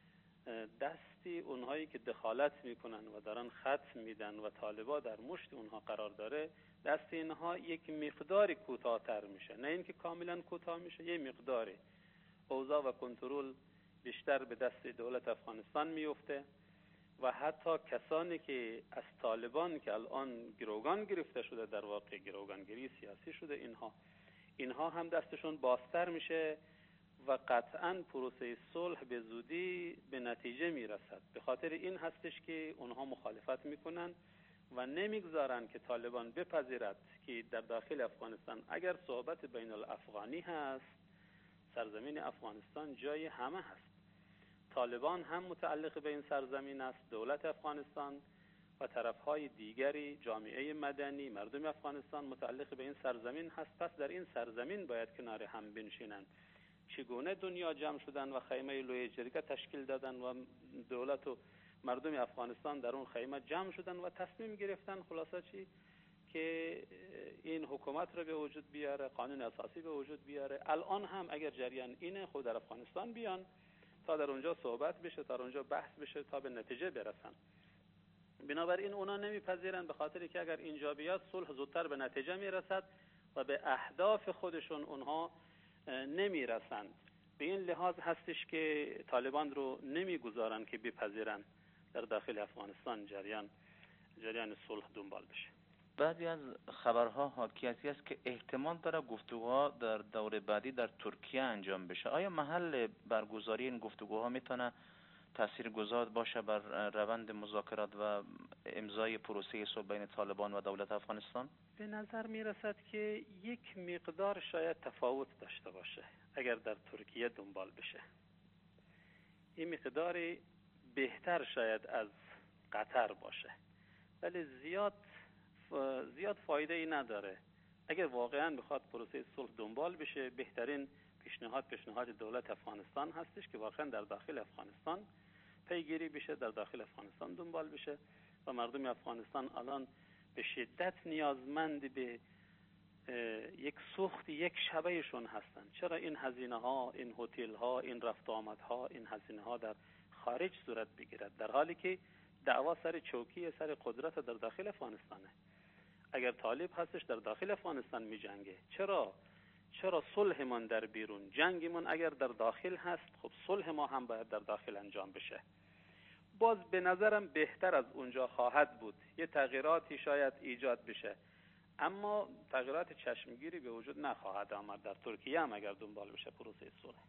Speaker 11: دستی اونهایی که دخالت میکنن و دارن خط میدن و طالبا در مشت اونها قرار داره، دست اینها یک مقداری کوتاه‌تر میشه، نه اینکه کاملا کوتاه میشه، یه مقداری اوضاع و کنترل بیشتر به دست دولت افغانستان میفته و حتی کسانی که از طالبان که الان گروگان گرفته شده، در واقع گروگانگیری سیاسی شده، اینها هم دستشون بازتر میشه و قطعاً پروسه صلح به زودی به نتیجه میرسد. به خاطر این هستش که اونها مخالفت میکنن و نمیگذارن که طالبان بپذیرد که در داخل افغانستان اگر صحبت بین الافغانی هست، سرزمین افغانستان جای همه هست. طالبان هم متعلق به این سرزمین است، دولت افغانستان و طرفهای دیگری، جامعه مدنی، مردم افغانستان متعلق به این سرزمین هست. پس در این سرزمین باید کنار هم بنشینند. چگونه دنیا جمع شدن و خیمه لوی جرگه تشکیل دادن و دولت و مردم افغانستان در اون خیمه جمع شدن و تصمیم گرفتن خلاصه چی که این حکومت رو به وجود بیاره، قانون اساسی به وجود بیاره. الان هم اگر جریان اینه خود در افغانستان بیان تا در اونجا صحبت بشه، تا در اونجا بحث بشه، تا به نتیجه برسن. بنابراین اونا نمیپذیرن، به خاطری که اگر اینجا بیاد صلح زودتر به نتیجه میرسد و به اهداف خودشون اونها نمیرسند. به این لحاظ هستش که طالبان رو نمیگذارن که بپذیرن در داخل افغانستان جریان صلح دنبال بشه.
Speaker 10: بعضی از خبرها حاکیتی است که احتمال داره گفتگوها در دور بعدی در ترکیه انجام بشه. آیا محل برگزاری این گفتگوها میتونه تاثیرگذار باشه بر روند مذاکرات و امضای پروسه صلح بین طالبان و دولت افغانستان؟
Speaker 11: به نظر میرسد که یک مقدار شاید تفاوت داشته باشه اگر در ترکیه دنبال بشه. این مقداری بهتر شاید از قطر باشه، ولی زیاد فایده ای نداره. اگر واقعا بخواد پروسه صلح دنبال بشه، بهترین پیشنهاد دولت افغانستان هستش که واقعا در داخل افغانستان پیگیری بشه، در داخل افغانستان دنبال بشه و مردم افغانستان الان به شدت نیازمند به یک سوخت یک شبهشون هستن. چرا این هزینه ها، این هتل ها، این رفت آمد ها، این هزینه ها در خارج صورت بگیرد، در حالی که دعوا سر چوکی، سر قدرت در داخل افغانستانه. اگر طالب هستش در داخل افغانستان می جنگه، چرا صلح من در بیرون؟ جنگ من اگر در داخل هست، خب صلح ما هم باید در داخل انجام بشه. باز به نظرم بهتر از اونجا خواهد بود. یه تغییراتی شاید ایجاد بشه، اما تغییرات چشمگیری به وجود نخواهد آمد در ترکیه هم اگر دنبال بشه پروسه صلح.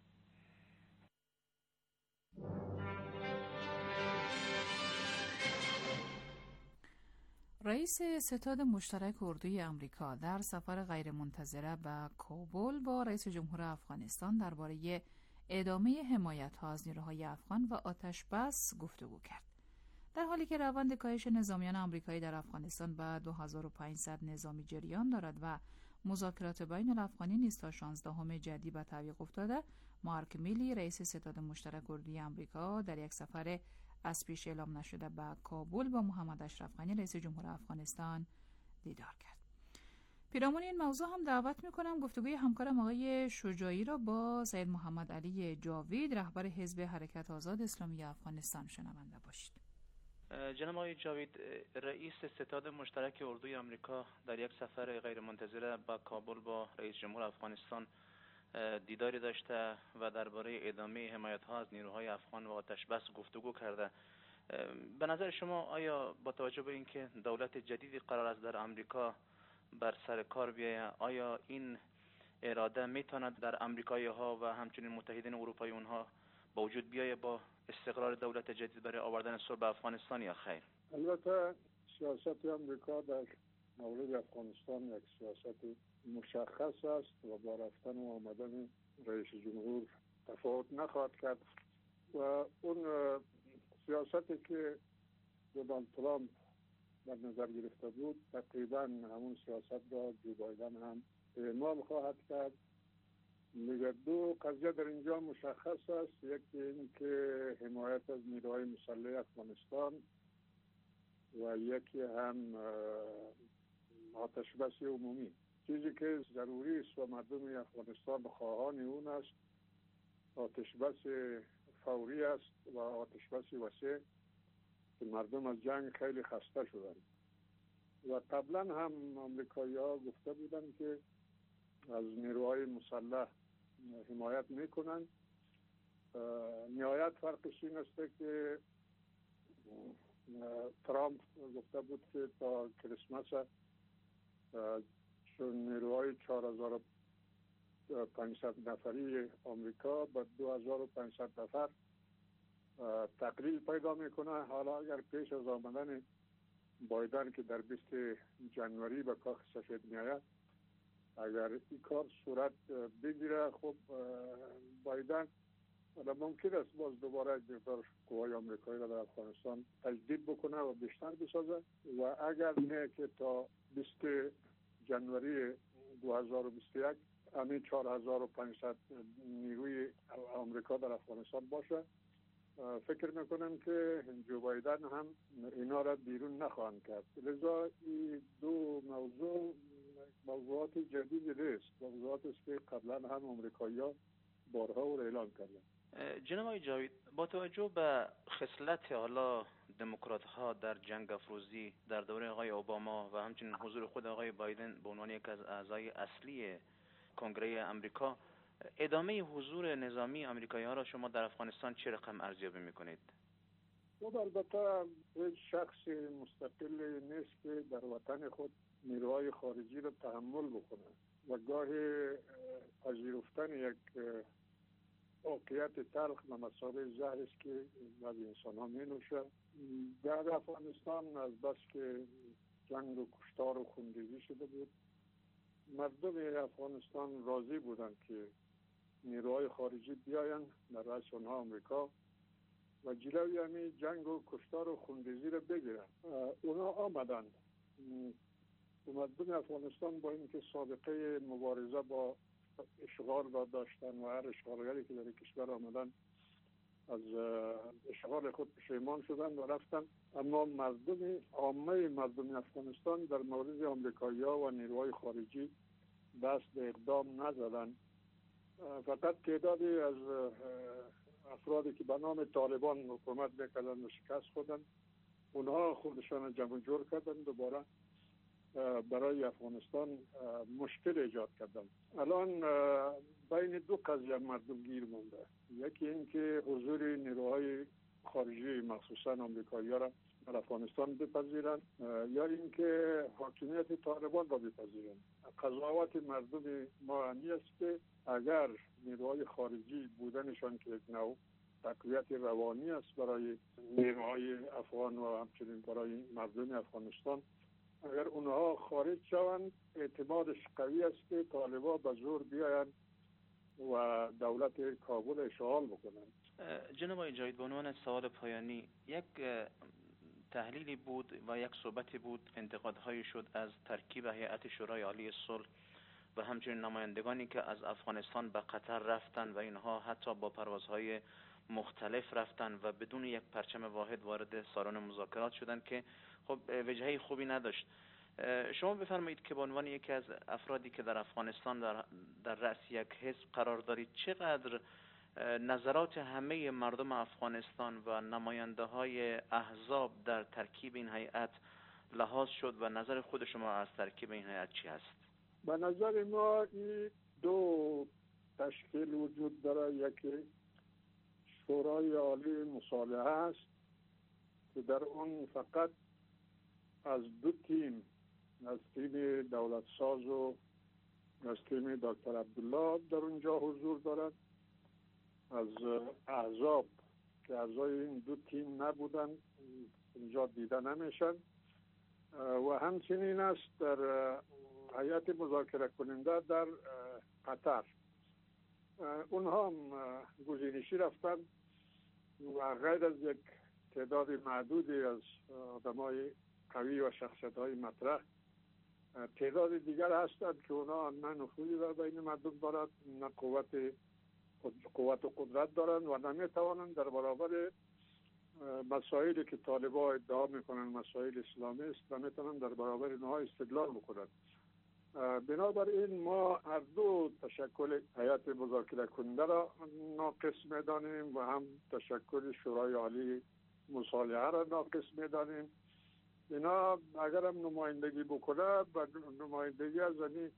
Speaker 8: رئیس ستاد مشترک اردوی آمریکا در سفر غیرمنتظره به کابل با رئیس جمهور افغانستان درباره ادامه حمایت‌ها از نیروهای افغان و آتش بس گفتگو کرد. در حالی که روند کاهش نظامیان آمریکایی در افغانستان به 2500 نظامی جریان دارد و مذاکرات بین الافغانی نیز تا 16 جدی به تعویق افتاده، مارک میلی رئیس ستاد مشترک اردوی آمریکا در یک سفر از پیش اعلام نشده به کابل با محمد اشرف غنی رئیس جمهور افغانستان دیدار کرد. پیرامون این موضوع هم دعوت میکنم گفتگوی همکارم آقای شجاعی را با سید محمد علی جاوید رهبر حزب حرکت آزاد اسلامی افغانستان شنونده باشید.
Speaker 10: جناب آقای جاوید، رئیس ستاد مشترک اردوی آمریکا در یک سفر غیرمنتظره به کابل با رئیس جمهور افغانستان دیداری داشته و درباره ادامه حمایت‌ها از نیروهای افغان و آتش بس گفتگو کرده. به نظر شما آیا با توجه به اینکه دولت جدیدی قرار است در آمریکا بر سر کار بیاید، آیا این اراده میتواند در آمریکایی‌ها و همچنین متحدین اروپایی اونها با وجود بیاید با استقرار دولت جدید برای آوردن صلح به افغانستان یا خیر؟
Speaker 12: البته سیاست آمریکا در مورد افغانستان یک سیاست مشخص است و با رفتن و آمدن رئیس جمهور تفاوت نخواهد کرد و اون سیاستی که دونالد ترامپ در نظر گرفته بود تقریبا همون سیاست را جو بایدن هم اعمال خواهد کرد. میگه دو قضیه در اینجا مشخص است، یکی این که حمایت از نیروهای مسلح افغانستان و یکی هم آتش بس عمومی. چیزی که ضروری است و مردم افغانستان خواهان اون است آتش بس فوری است و آتش بس وسیع که مردم از جنگ خیلی خسته شدند و قبلا هم آمریکایی‌ها گفته بودند که از نیروهای مسلح حمایت میکنند. نهایت فرقش این است که ترامپ گفته بود که تا کریسمس چون نیروهای 4500 نفری آمریکا با 2500 نفر تقلیل پیدا میکنه. حالا اگر پیش از آمدن بایدن که در 20 جنوری به کاخ سفید میآید اگر این کار صورت بگیره، خب بایدن ممکن است باز دوباره یک مقدار قوای آمریکایی را در افغانستان تجدید بکنه و بیشتر بسازه و اگر نه که تا 20 جنوری 2021 همین 4500 نیروی آمریکا در افغانستان باشه، فکر میکنم که جو بایدن هم اینا را بیرون نخواهند کرد. لذا این دو موضوعات جدید نیست، موضوعات است که قبلا هم آمریکایی‌ها بارها او را اعلان کردند.
Speaker 10: جناب آقای جاوید، با توجه به خصلت حالا دموکرات‌ها در جنگ افروزی در دوره آقای اوباما و همچنین حضور خود آقای بایدن به عنوان یک از اعضای اصلی کنگره آمریکا، ادامه حضور نظامی آمریکایی‌ها را شما در افغانستان چه رقم ارزیابی می‌کنید؟
Speaker 12: خب البته هیچ شخص مستقل نیست که در وطن خود نیروهای خارجی را تحمل بکنه و گاهی پذیرفتن یک واقعیت تلخ و مسابقه زهر است که بعض انسان ها می نوشه. در افغانستان از بس که جنگ و کشتار و خونریزی شده بود، مردم افغانستان راضی بودند که نیروهای خارجی بیاین در رأس اونها آمریکا و جلوی همین جنگ و کشتار و خونریزی را بگیرن. اونا آمدن. مردم افغانستان با اینکه سابقه مبارزه با اشغال را داشتن و هر اشغالگری که در کشور آمدن از اشغال خود پشیمان شدن و رفتن، اما عامه مردم افغانستان در مورد آمریکایی‌ها و نیروهای خارجی دست به اقدام نزدن. فقط تعدادی از افرادی که به نام طالبان حکومت میکردن و شکست خوردن، اونها خودشان جمع جور کردن، دوباره برای افغانستان مشکل ایجاد کردن. الان بین دو قضیه مردم گیر مونده. یکی این که حضور نیروهای خارجی مخصوصا آمریکایی‌ها را در افغانستان بپذیرند یا اینکه حاکمیت طالبان را بپذیرند. قضاوت مردم ما این است که اگر نیروهای خارجی بودنشان که یک نوع تقویت روانی است برای نیروهای افغان و همچنین برای مردم افغانستان، اگر اونها خارج شوند اعتمادش قوی است که طالبان به زور بیایند و دولت کابل اشغال بکنند.
Speaker 10: جناب آقای جاوید، به عنوان سوال پایانی، یک تحلیلی بود و یک صحبتی بود، انتقادهایی شد از ترکیب هیئت شورای عالی صلح و همچنین نمایندگانی که از افغانستان به قطر رفتن و اینها حتی با پروازهای مختلف رفتن و بدون یک پرچم واحد وارد سالن مذاکرات شدن که خب وجهه خوبی نداشت. شما بفرمایید که به عنوان یکی از افرادی که در افغانستان در رأس یک حزب قرار دارید، چقدر نظرات همه مردم افغانستان و نماینده های احزاب در ترکیب این هیئت لحاظ شد و نظر خود شما از ترکیب این هیئت چی است؟
Speaker 12: به نظر ما این دو تشکیل وجود داره. یکی شورای عالی مصالحه است که در اون فقط از دو تیم، از تیم دولت ساز و از تیم دکتر عبدالله در اونجا حضور دارد. از احزاب که اعضای این دو تیم نبودن اینجا دیده نمیشن و همچنین است در هیئت مذاکره کننده در قطر، اونها هم گزینشی رفتن و غیر از یک تعداد معدودی از آدمای قوی و شخصیت‌های مطرح، تعداد دیگر هستند که اونا نه نفوذی در بین مردم دارد، نه قوت و قدرت دارند و نمیتوانند در برابر مسائلی که طالبان ادعا میکنن مسائل اسلامی است نمیتوانند در برابر اینها استدلال بکنند. بنابراین ما هر دو تشکل هیئت مذاکره کننده را ناقص میدانیم و هم تشکل شورای عالی مصالحه را ناقص میدانیم. اینا اگر هم نمایندگی بکنه و نمایندگی از این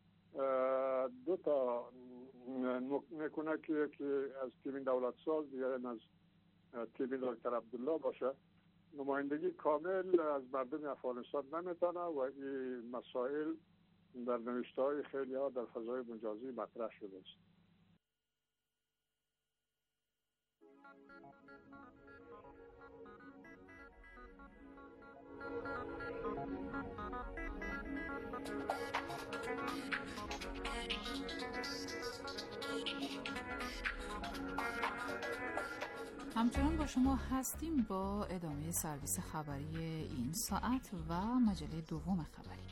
Speaker 12: دو تا میکنه که از تیم دولت ساز دیگر از تیم دکتر عبدالله باشه، نمایندگی کامل از مردم افغانستان نمیتونه و این مسائل در نوشته های خیلی ها در فضای مجازی مطرح شده است.
Speaker 8: همچنان با شما هستیم با ادامه سرویس خبری این ساعت و مجله دوم خبری.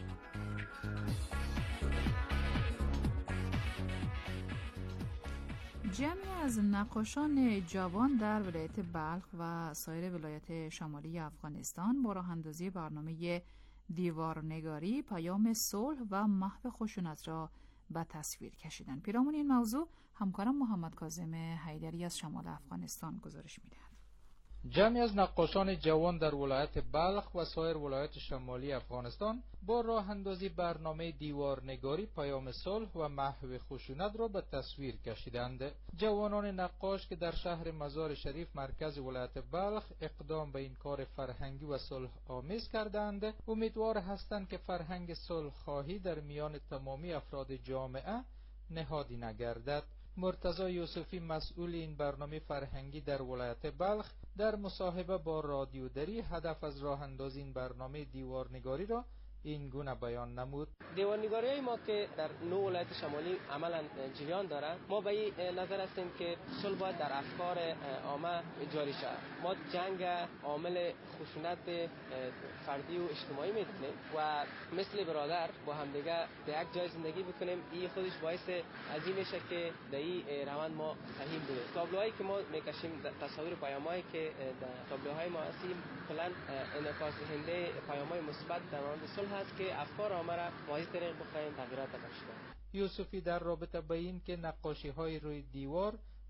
Speaker 8: جمعی از نقاشان جوان در ولایت بلخ و سایر ولایات شمالی افغانستان با راه اندازی برنامه دیوارنگاری پیام صلح و محو خشونت را به تصویر کشیدند. پیرامون این موضوع همکارم محمد کاظم حیدری از شمال افغانستان گزارش می‌دهد.
Speaker 13: جمعی از نقاشان جوان در ولایت بلخ و سایر ولایات شمالی افغانستان با راه اندازی برنامه دیوارنگاری پیام صلح و محو خشونت را به تصویر کشیدند. جوانان نقاش که در شهر مزار شریف مرکز ولایت بلخ اقدام به این کار فرهنگی و صلح آمیز کردند، امیدوار هستند که فرهنگ صلح خواهی در میان تمامی افراد جامعه نهادی نگردد. مرتضی یوسفی مسئول این برنامه فرهنگی در ولایت بلخ در مصاحبه با رادیو دری هدف از راه اندازی این برنامه دیوارنگاری را این گونه بیان نمود.
Speaker 14: دیوارنگاری ما که در 9 ولایت شمالی عملا جریان داره، ما به این نظر هستیم که صلح باید در افکار عامه جاری شود. ما جنگ عامل خشونت فردی و اجتماعی میدونیم و مثل برادر با همدیگه به یک جای زندگی بکنیم. این خودش باعث عظیم میشه که در این روند ما سهیم بودیم. تابلوهایی که ما میکشیم، تصاویر پیامایی که در تابلوهای ما هستیم کلا انعکاس دهنده پیامای مثبت در مورد صلح است که افکار عامه را ما از طریق بخواهیم تغییرات بخشیم.
Speaker 13: یوسفی در رابطه با این که نقاشی های روی دیوار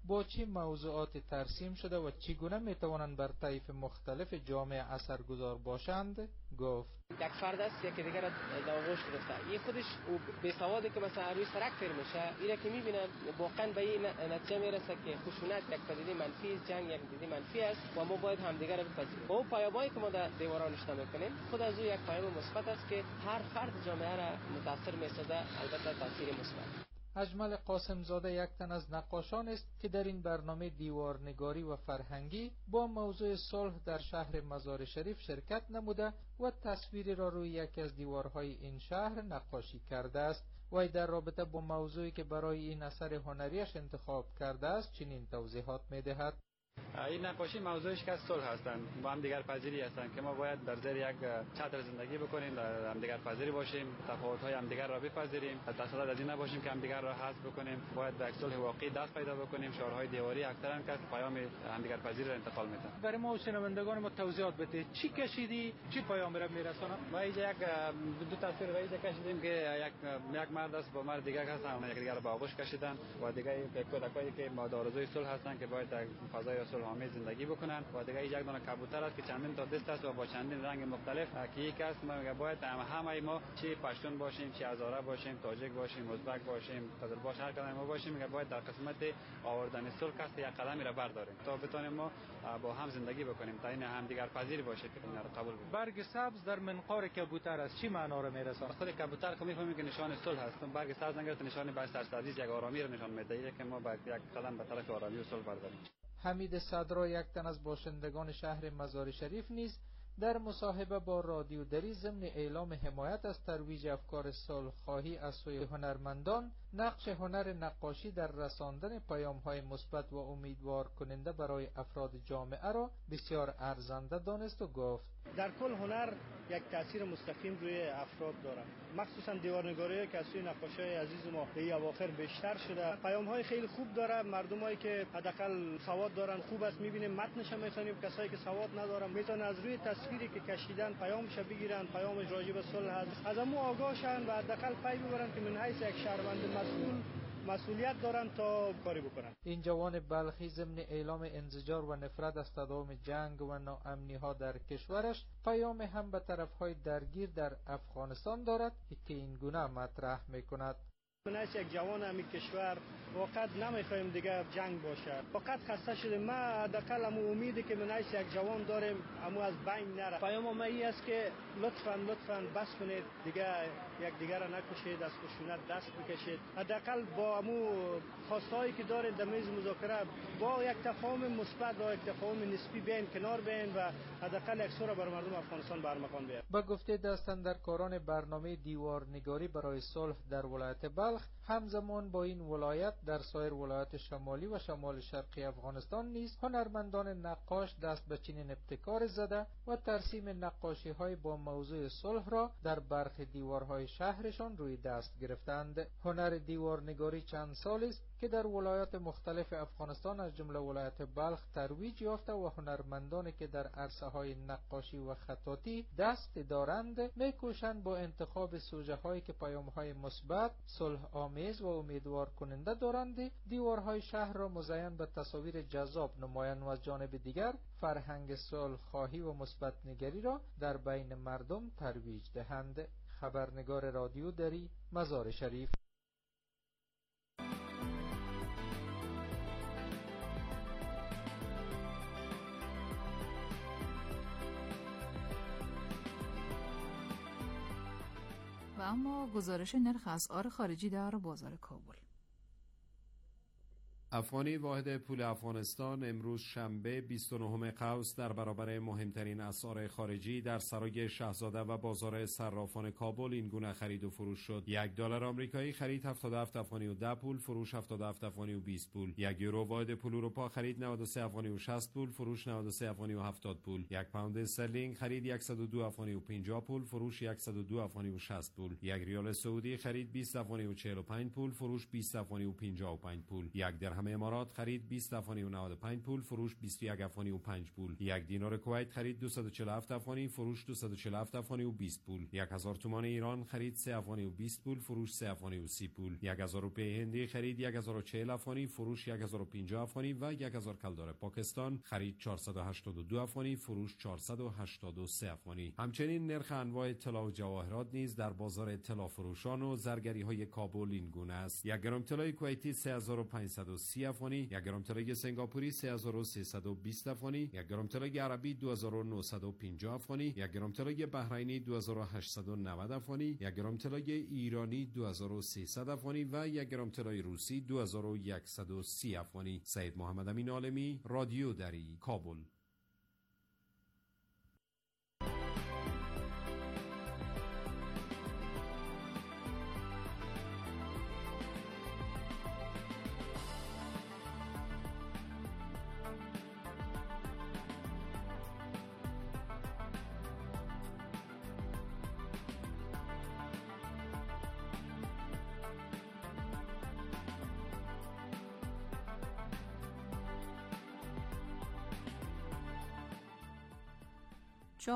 Speaker 13: با چه موضوعات ترسیم شده و چگونه میتوانند بر طیف مختلف جامعه اثرگذار باشند گفت.
Speaker 14: یک فرد است یکی دیگر را در آغوش گرفته، این خودش بیسواده که مثلا روی سرک فر میشه، اینا که میبینه واقعا به این نتیجه میرسه که خشونت یک پدیده منفی است، جنگ یک پدیده منفی است و ما باید همدیگر را بپذیریم. با پیامایی که ما در دیوارا نشته میکنیم خود از او یک پیام مثبت است که هر فرد جامعه را متاثر میسازه، البته تاثیر مثبت.
Speaker 13: اجمل قاسم زاده یک تن از نقاشان است که در این برنامه دیوارنگاری و فرهنگی با موضوع صلح در شهر مزار شریف شرکت نموده و تصویری را روی یکی از دیوارهای این شهر نقاشی کرده است. و در رابطه با موضوعی که برای این اثر هنریش انتخاب کرده است چنین توضیحات می‌دهد.
Speaker 15: این نقاشی موضوعش که صلح هستند، با هم دیگر پذیری هستند که ما باید در زیر یک چتر زندگی بکنیم، در هم دیگر پذیری باشیم، تفاوت‌های هم دیگر را بپذیریم، تسلط از این نباشیم که هم دیگر را حذف بکنیم، باید به صلح واقعی دست پیدا بکنیم. شعارهای دیواری اکثرا که پیام هم دیگر پذیری را انتقال میدن.
Speaker 13: برای ما شنوندگان ما توضیحات بده، چی کشیدی، چی پیام را میرسونه؟
Speaker 15: ما اینجا یک دو تصویر را اینجا کشیدیم که یک مرد است با مرد دیگر هستن، یک دیگر را با آغوش کشیدن و دیگه کودکایی که با آرزوی صلح هستند که باید در فضای صلح آمیز زندگی بکنن و دیگه یک دانه کبوتر است که چندین تا دست است و با چندین رنگ مختلف که یک است. ما میگه باید همه ما چه پشتون باشیم، چه هزاره باشیم، تاجیک باشیم، ازبک باشیم، قزلباش، هر کدام ما باشیم، میگه باید در قسمت آوردن صلح است یک قدمی را برداریم تا بتونیم ما با هم زندگی بکنیم، تا این هم دیگر پذیر باشه که اینا رو قبول کنیم.
Speaker 13: برگ سبز در منقار کبوتر است، چی معنا را میرسونه؟
Speaker 15: خود کبوتر که میفهمیم که نشان صلح است. برگ سبز نگرفت نشان بر سرسبزی یک آرامی را نشان میده که ما باید یک قدم به طرف آرامی و صلح برداریم.
Speaker 13: حمید صدرا یک تن از باشندگان شهر مزار شریف نیز در مصاحبه با رادیو دری ضمن اعلام حمایت از ترویج افکار صلح‌خواهی از سوی هنرمندان نقش هنر نقاشی در رساندن پیام‌های مثبت و امیدوار کننده برای افراد جامعه را بسیار ارزنده دانست و گفت
Speaker 16: در کل هنر یک تاثیر مستقیم روی افراد دارد، مخصوصا دیوارنگاری که از سوی نقاشای عزیز ما به اواخر بیشتر شده. پیام‌های خیلی خوب داره، مردمایی که حداقل سواد دارن خوب است می‌بینیم، متنش می‌خونیم، کسایی که سواد ندارن میتونن از روی تصویری که کشیدن پیامش بگیرن، پیامش راجع به صلح است، از امو آگاه شن و حداقل پی ببرن که من حیث یک شهروند مسئولیت دارن تا کاری بکنن.
Speaker 13: این جوان بلخی ضمن اعلام انزجار و نفرت از تداوم جنگ و ناامنی ها در کشورش پیام هم به طرفهای درگیر در افغانستان دارد که این گونه مطرح میکند.
Speaker 16: من از یک جوان همین کشور وقت نمیخوایم دیگه جنگ باشه، فقط خسته شدیم. ما حداقل هم امیدی که من از یک جوان داریم اما از بین نره. پیام ما این است که لطفاً بس کنید، دیگه یک دیگر را نکشید، از خشونت دست بکشید، حداقل با امو خواستایی که دارید در میز مذاکره با یک تفاهم مثبت و یک تفاهم نسبی بین کنار بین و حداقل یک سر بر مردم افغانستان برمغان بیاد.
Speaker 13: با گفته دستاندرکاران برنامه دیوارنگاری برای صلح در ولایت بلخ، همزمان با این ولایت در سایر ولایات شمالی و شمال شرقی افغانستان نیز هنرمندان نقاش دست به چنین ابتکار زده و ترسیم نقاشی های با موضوع صلح را در برخی دیوارهای شهرشان روی دست گرفتند. هنر دیوارنگاری چند سال است که در ولایات مختلف افغانستان از جمله ولایت بلخ ترویج یافته و هنرمندانی که در عرصه های نقاشی و خطاطی دست دارند میکوشند با انتخاب سوژه هایی که پیام های مثبت، صلح آمیز و امیدوار کننده دارند دیوارهای شهر را مزین به تصاویر جذاب نمایان و از جانب دیگر فرهنگ صلح خواهی و مثبت نگری را در بین مردم ترویج دهند. خبرنگار رادیو دری، مزار شریف.
Speaker 8: و اما گزارش نرخ اسعار خارجی در بازار کابل.
Speaker 17: افغانی واحد پول افغانستان امروز شنبه 29 قوس در برابر مهمترین اسعار خارجی در سرای شاهزاده و بازار صرافان کابل این گونه خرید و فروش شد: $1 آمریکایی خرید 77 افغانی و 10 پول، فروش 77 افغانی و 20 پول. 1 یورو واحد پول اروپا خرید 93 افغانی و 60 پول، فروش 93 افغانی و 70 پول. 1 پوند استرلینگ خرید 102 افغانی و 50 پول، فروش 102 افغانی و 60 پول. 1 ریال سعودی خرید 20 افغانی و 45 پول، فروش 20 افغانی و 55 پول. 1 درهم درهم امارات خرید 20 افغانی و 95 پول، فروش 21 افغانی و 5 پول. 1 دینار کویت خرید 247 افغانی، فروش 247 افغانی و 20 پول. 1000 تومان ایران خرید 3 افغانی و 20 پول، فروش 3 افغانی و 30 پول. 1000 روپیه هندی خرید 1040 افغانی، فروش 1050 افغانی و 1000 کلدار پاکستان خرید 482 افغانی، فروش 483 افغانی. همچنین نرخ انواع طلا و جواهرات نیز در بازار طلا فروشان و زرگری‌های کابل این گونه است: 1 گرم طلای کویتی 3530 افغانی، 1 گرم طلای سنگاپوری 3320 افغانی، 1 گرم طلای عربی 2950 افغانی، 1 گرم طلای بحرینی 2890 افغانی، 1 گرم طلای ایرانی 2300 افغانی و 1 گرم طلای روسی 2130 افغانی. سید محمد امین عالمی، رادیو دری، کابل.
Speaker 8: $441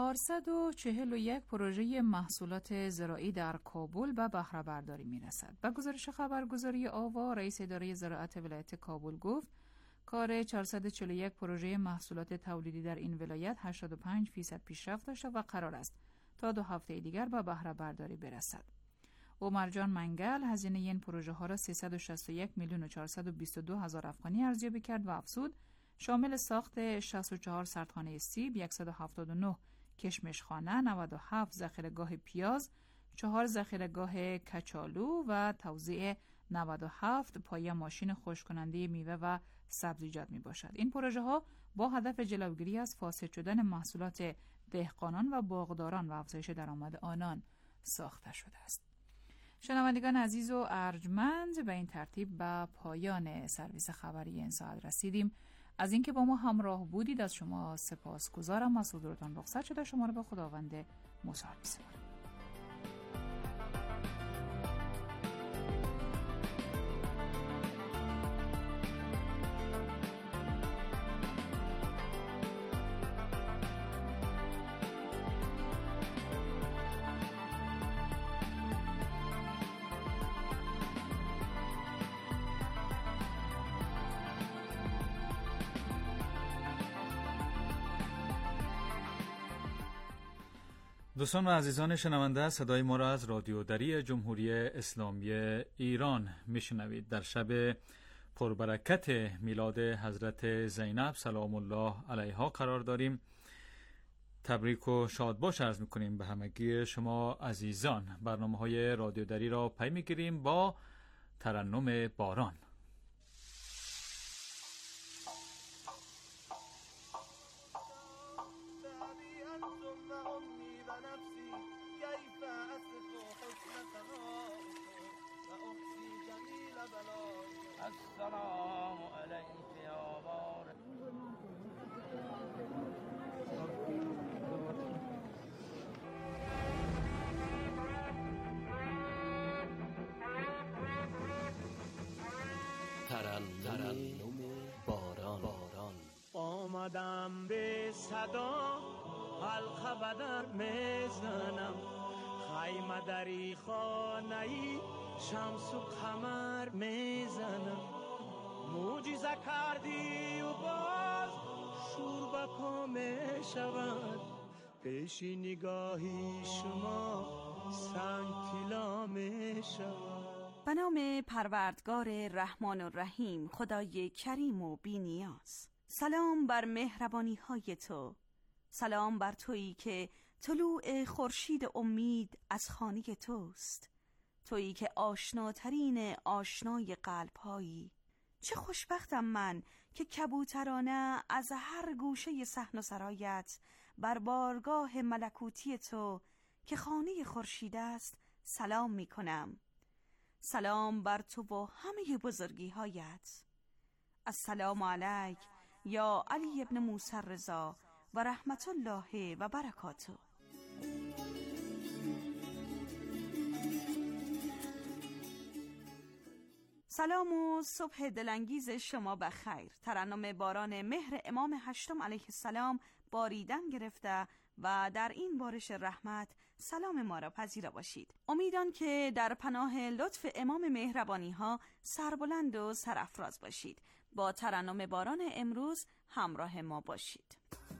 Speaker 8: پروژه محصولات زراعی در کابل به بهره برداری می‌رسد. به گزارش خبرگزاری آوا، رئیس اداره زراعت ولایت کابل گفت کار 441 پروژه محصولات تولیدی در این ولایت 85% پیشرفت داشته و قرار است تا 2 هفته دیگر به بهره برداری برسد. عمرجان منگل هزینه این پروژه ها را 361,422,000 افغانی ارزیابی کرد و افزود شامل ساخت 64 سردخانه سیب، 179 کشمشخانه، 97 ذخیره‌گاه پیاز، 4 ذخیره‌گاه کچالو و توزیع 97 پایه ماشین خشک‌کننده میوه و سبزیجات می باشد. این پروژه ها با هدف جلوگیری از فاسد شدن محصولات دهقانان و باغداران و افزایش درآمد آنان ساخته شده است. شنوندگان عزیز و ارجمند، به این ترتیب به پایان سرویس خبری این ساعت رسیدیم. از اینکه با ما همراه بودید از شما سپاسگزارم. از حضورتان رخصت شده، شما را به خداوند مساعد می‌سپارم.
Speaker 7: دوستان و عزیزان شنونده، صدای ما را از رادیو دری جمهوری اسلامی ایران میشنوید. در شب پربرکت میلاد حضرت زینب سلام الله علیها قرار داریم. تبریک و شادباش عرض میکنیم به همگی شما عزیزان. برنامه‌های رادیو دری را پی میگیریم با ترنم باران.
Speaker 18: السلام علیک یا بار
Speaker 19: ترنم باران.
Speaker 16: آمدم به صدا حلقه بدر میزنم، خیمه دری خانه‌ای شمس و قمر میزنم. معجزه کردی و باز شور به پا میشود، پیش نگاهی شما سنگ طلا میشود.
Speaker 20: به نام پروردگار رحمان و رحیم، خدای کریم و بی نیاز. سلام بر مهربانی های تو، سلام بر تویی که طلوع خورشید امید از خانه توست، تویی که آشناترین آشنای قلب هایی. چه خوشبختم من که کبوترانه از هر گوشه صحن و سرایت بر بارگاه ملکوتی تو که خانه خورشید است سلام می کنم. سلام بر تو و همه بزرگی هایت. السلام علیک یا علی ابن موسی رضا و رحمت الله و برکاته. سلام و صبح دلانگیز شما بخیر. ترنم باران مهر امام هشتم علیه السلام باریدن گرفته و در این بارش رحمت سلام ما را پذیرا باشید. امیدان که در پناه لطف امام مهربانی ها سربلند و سرافراز باشید. با ترنم باران امروز همراه ما باشید.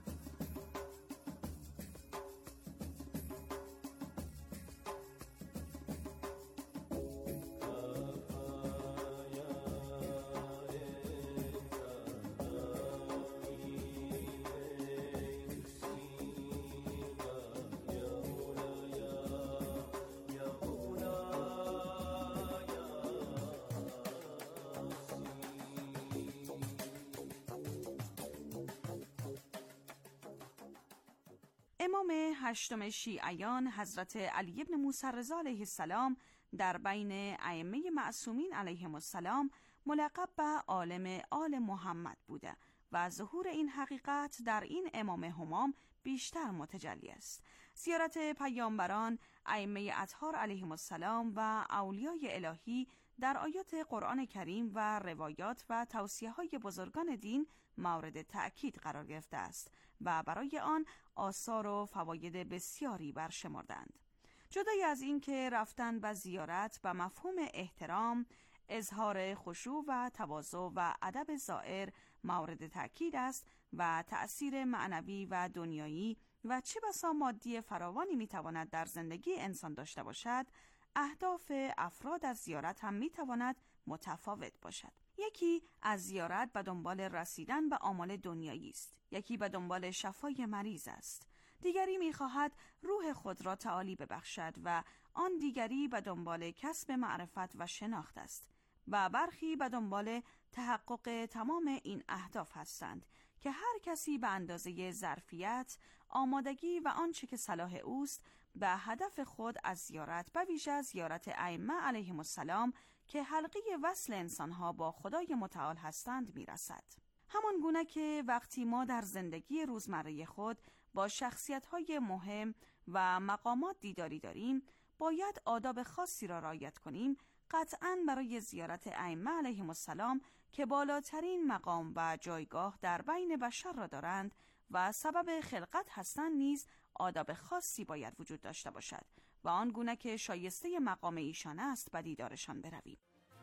Speaker 20: امام هشتم شیعیان حضرت علی بن موسی رضا علیه السلام در بین ائمه معصومین علیهم السلام ملقب به عالم آل محمد بوده و ظهور این حقیقت در این امام همام بیشتر متجلی است. زیارت پیامبران، ائمه اطهار علیهم السلام و اولیای الهی در آیات قرآن کریم و روایات و توصیه‌های بزرگان دین مورد تأکید قرار گرفته است و برای آن آثار و فواید بسیاری برشمردند. جدای از این که رفتن به زیارت به مفهوم احترام، اظهار خشوع و تواضع و ادب زائر مورد تأکید است و تأثیر معنوی و دنیایی و چه بسا مادی فراوانی میتواند در زندگی انسان داشته باشد، اهداف افراد از زیارت هم میتواند متفاوت باشد. یکی از زیارت به دنبال رسیدن به آمال دنیایی است، یکی به دنبال شفای مریض است، دیگری میخواهد روح خود را تعالی ببخشد و آن دیگری به دنبال کسب معرفت و شناخت است و برخی به دنبال تحقق تمام این اهداف هستند که هر کسی به اندازه ظرفیت، آمادگی و آنچه که صلاح اوست به هدف خود از زیارت، به ویژه زیارت ائمه علیهم السلام که حلقه وصل انسانها با خدای متعال هستند میرسد. همان گونه که وقتی ما در زندگی روزمره خود با شخصیت‌های مهم و مقامات دیداری داریم، باید آداب خاصی را رعایت کنیم. قطعاً برای زیارت ائمه علیهم السلام که بالاترین مقام و جایگاه در بین بشر را دارند و سبب خلقت هستند نیز آداب خاصی باید وجود داشته باشد و آن گونه که شایسته مقام ایشان است به دیدارشان برویم.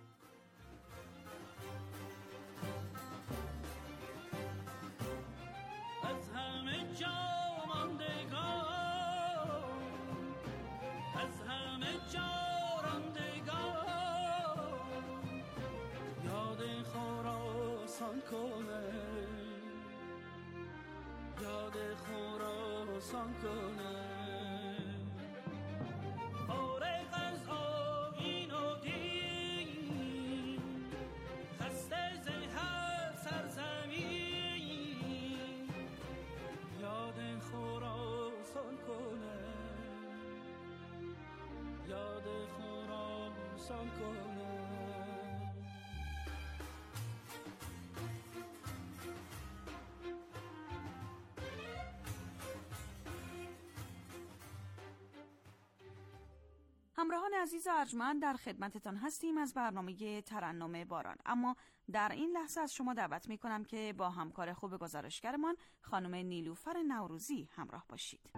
Speaker 19: از همه جا ماندگار، از همه جا راندگار، یاد خراسان کنه، یاد خراسان کنه. فارغ از آیین و دین، خسته ز هر سرزمین، یاد خراسان کنه، یاد خراسان کنه.
Speaker 20: همراهان عزیز و ارجمند، در خدمتتان هستیم از برنامه ترنم باران. اما در این لحظه از شما دعوت می کنم که با همکار خوب گزارشگرمان خانم نیلوفر نوروزی همراه باشید.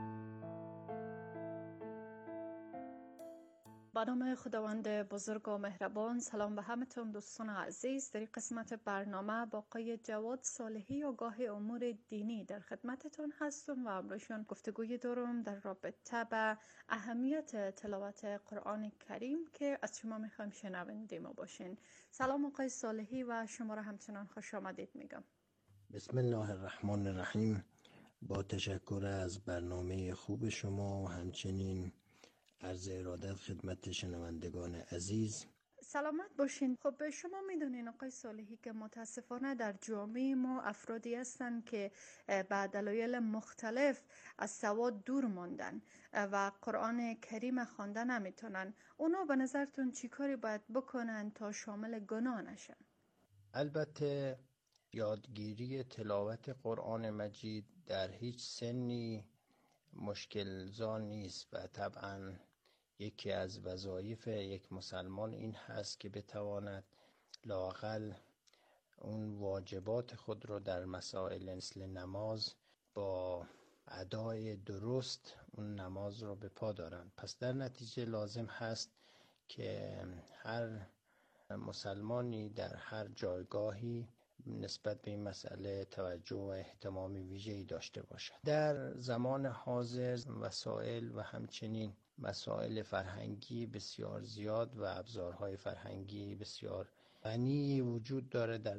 Speaker 1: با نام خداوند بزرگ و مهربان، سلام به همتون دوستان عزیز. در این قسمت برنامه با آقای جواد صالحی آگاه امور دینی در خدمتتون هستم و امروزشون گفتگوی دارم در رابطه به اهمیت تلاوت قرآن کریم که از شما میخوایم شنونده ما باشین. سلام آقای صالحی و شما را همچنان خوش آمدید میگم.
Speaker 21: بسم الله الرحمن الرحیم. با تشکر از برنامه خوب شما و همچنین عرض ارادت خدمت شنوندگان عزیز.
Speaker 1: سلامت باشین. خب شما میدونین آقای صالحی که متاسفانه در جامعه ما افرادی هستن که به دلایل مختلف از سواد دور ماندن و قرآن کریم خوانده نمیتونن. اونا به نظرتون چی کاری باید بکنن تا شامل گناه نشن؟
Speaker 21: البته یادگیری تلاوت قرآن مجید در هیچ سنی مشکل زا نیست و طبعا یکی از وظایف یک مسلمان این هست که بتواند لااقل اون واجبات خود رو در مسائل مثل نماز با ادای درست اون نماز رو به پا دارن. پس در نتیجه لازم هست که هر مسلمانی در هر جایگاهی نسبت به این مسئله توجه و اهتمام ویژه‌ای داشته باشد. در زمان حاضر وسایل و همچنین مسائل فرهنگی بسیار زیاد و ابزارهای فرهنگی بسیار غنی وجود داره در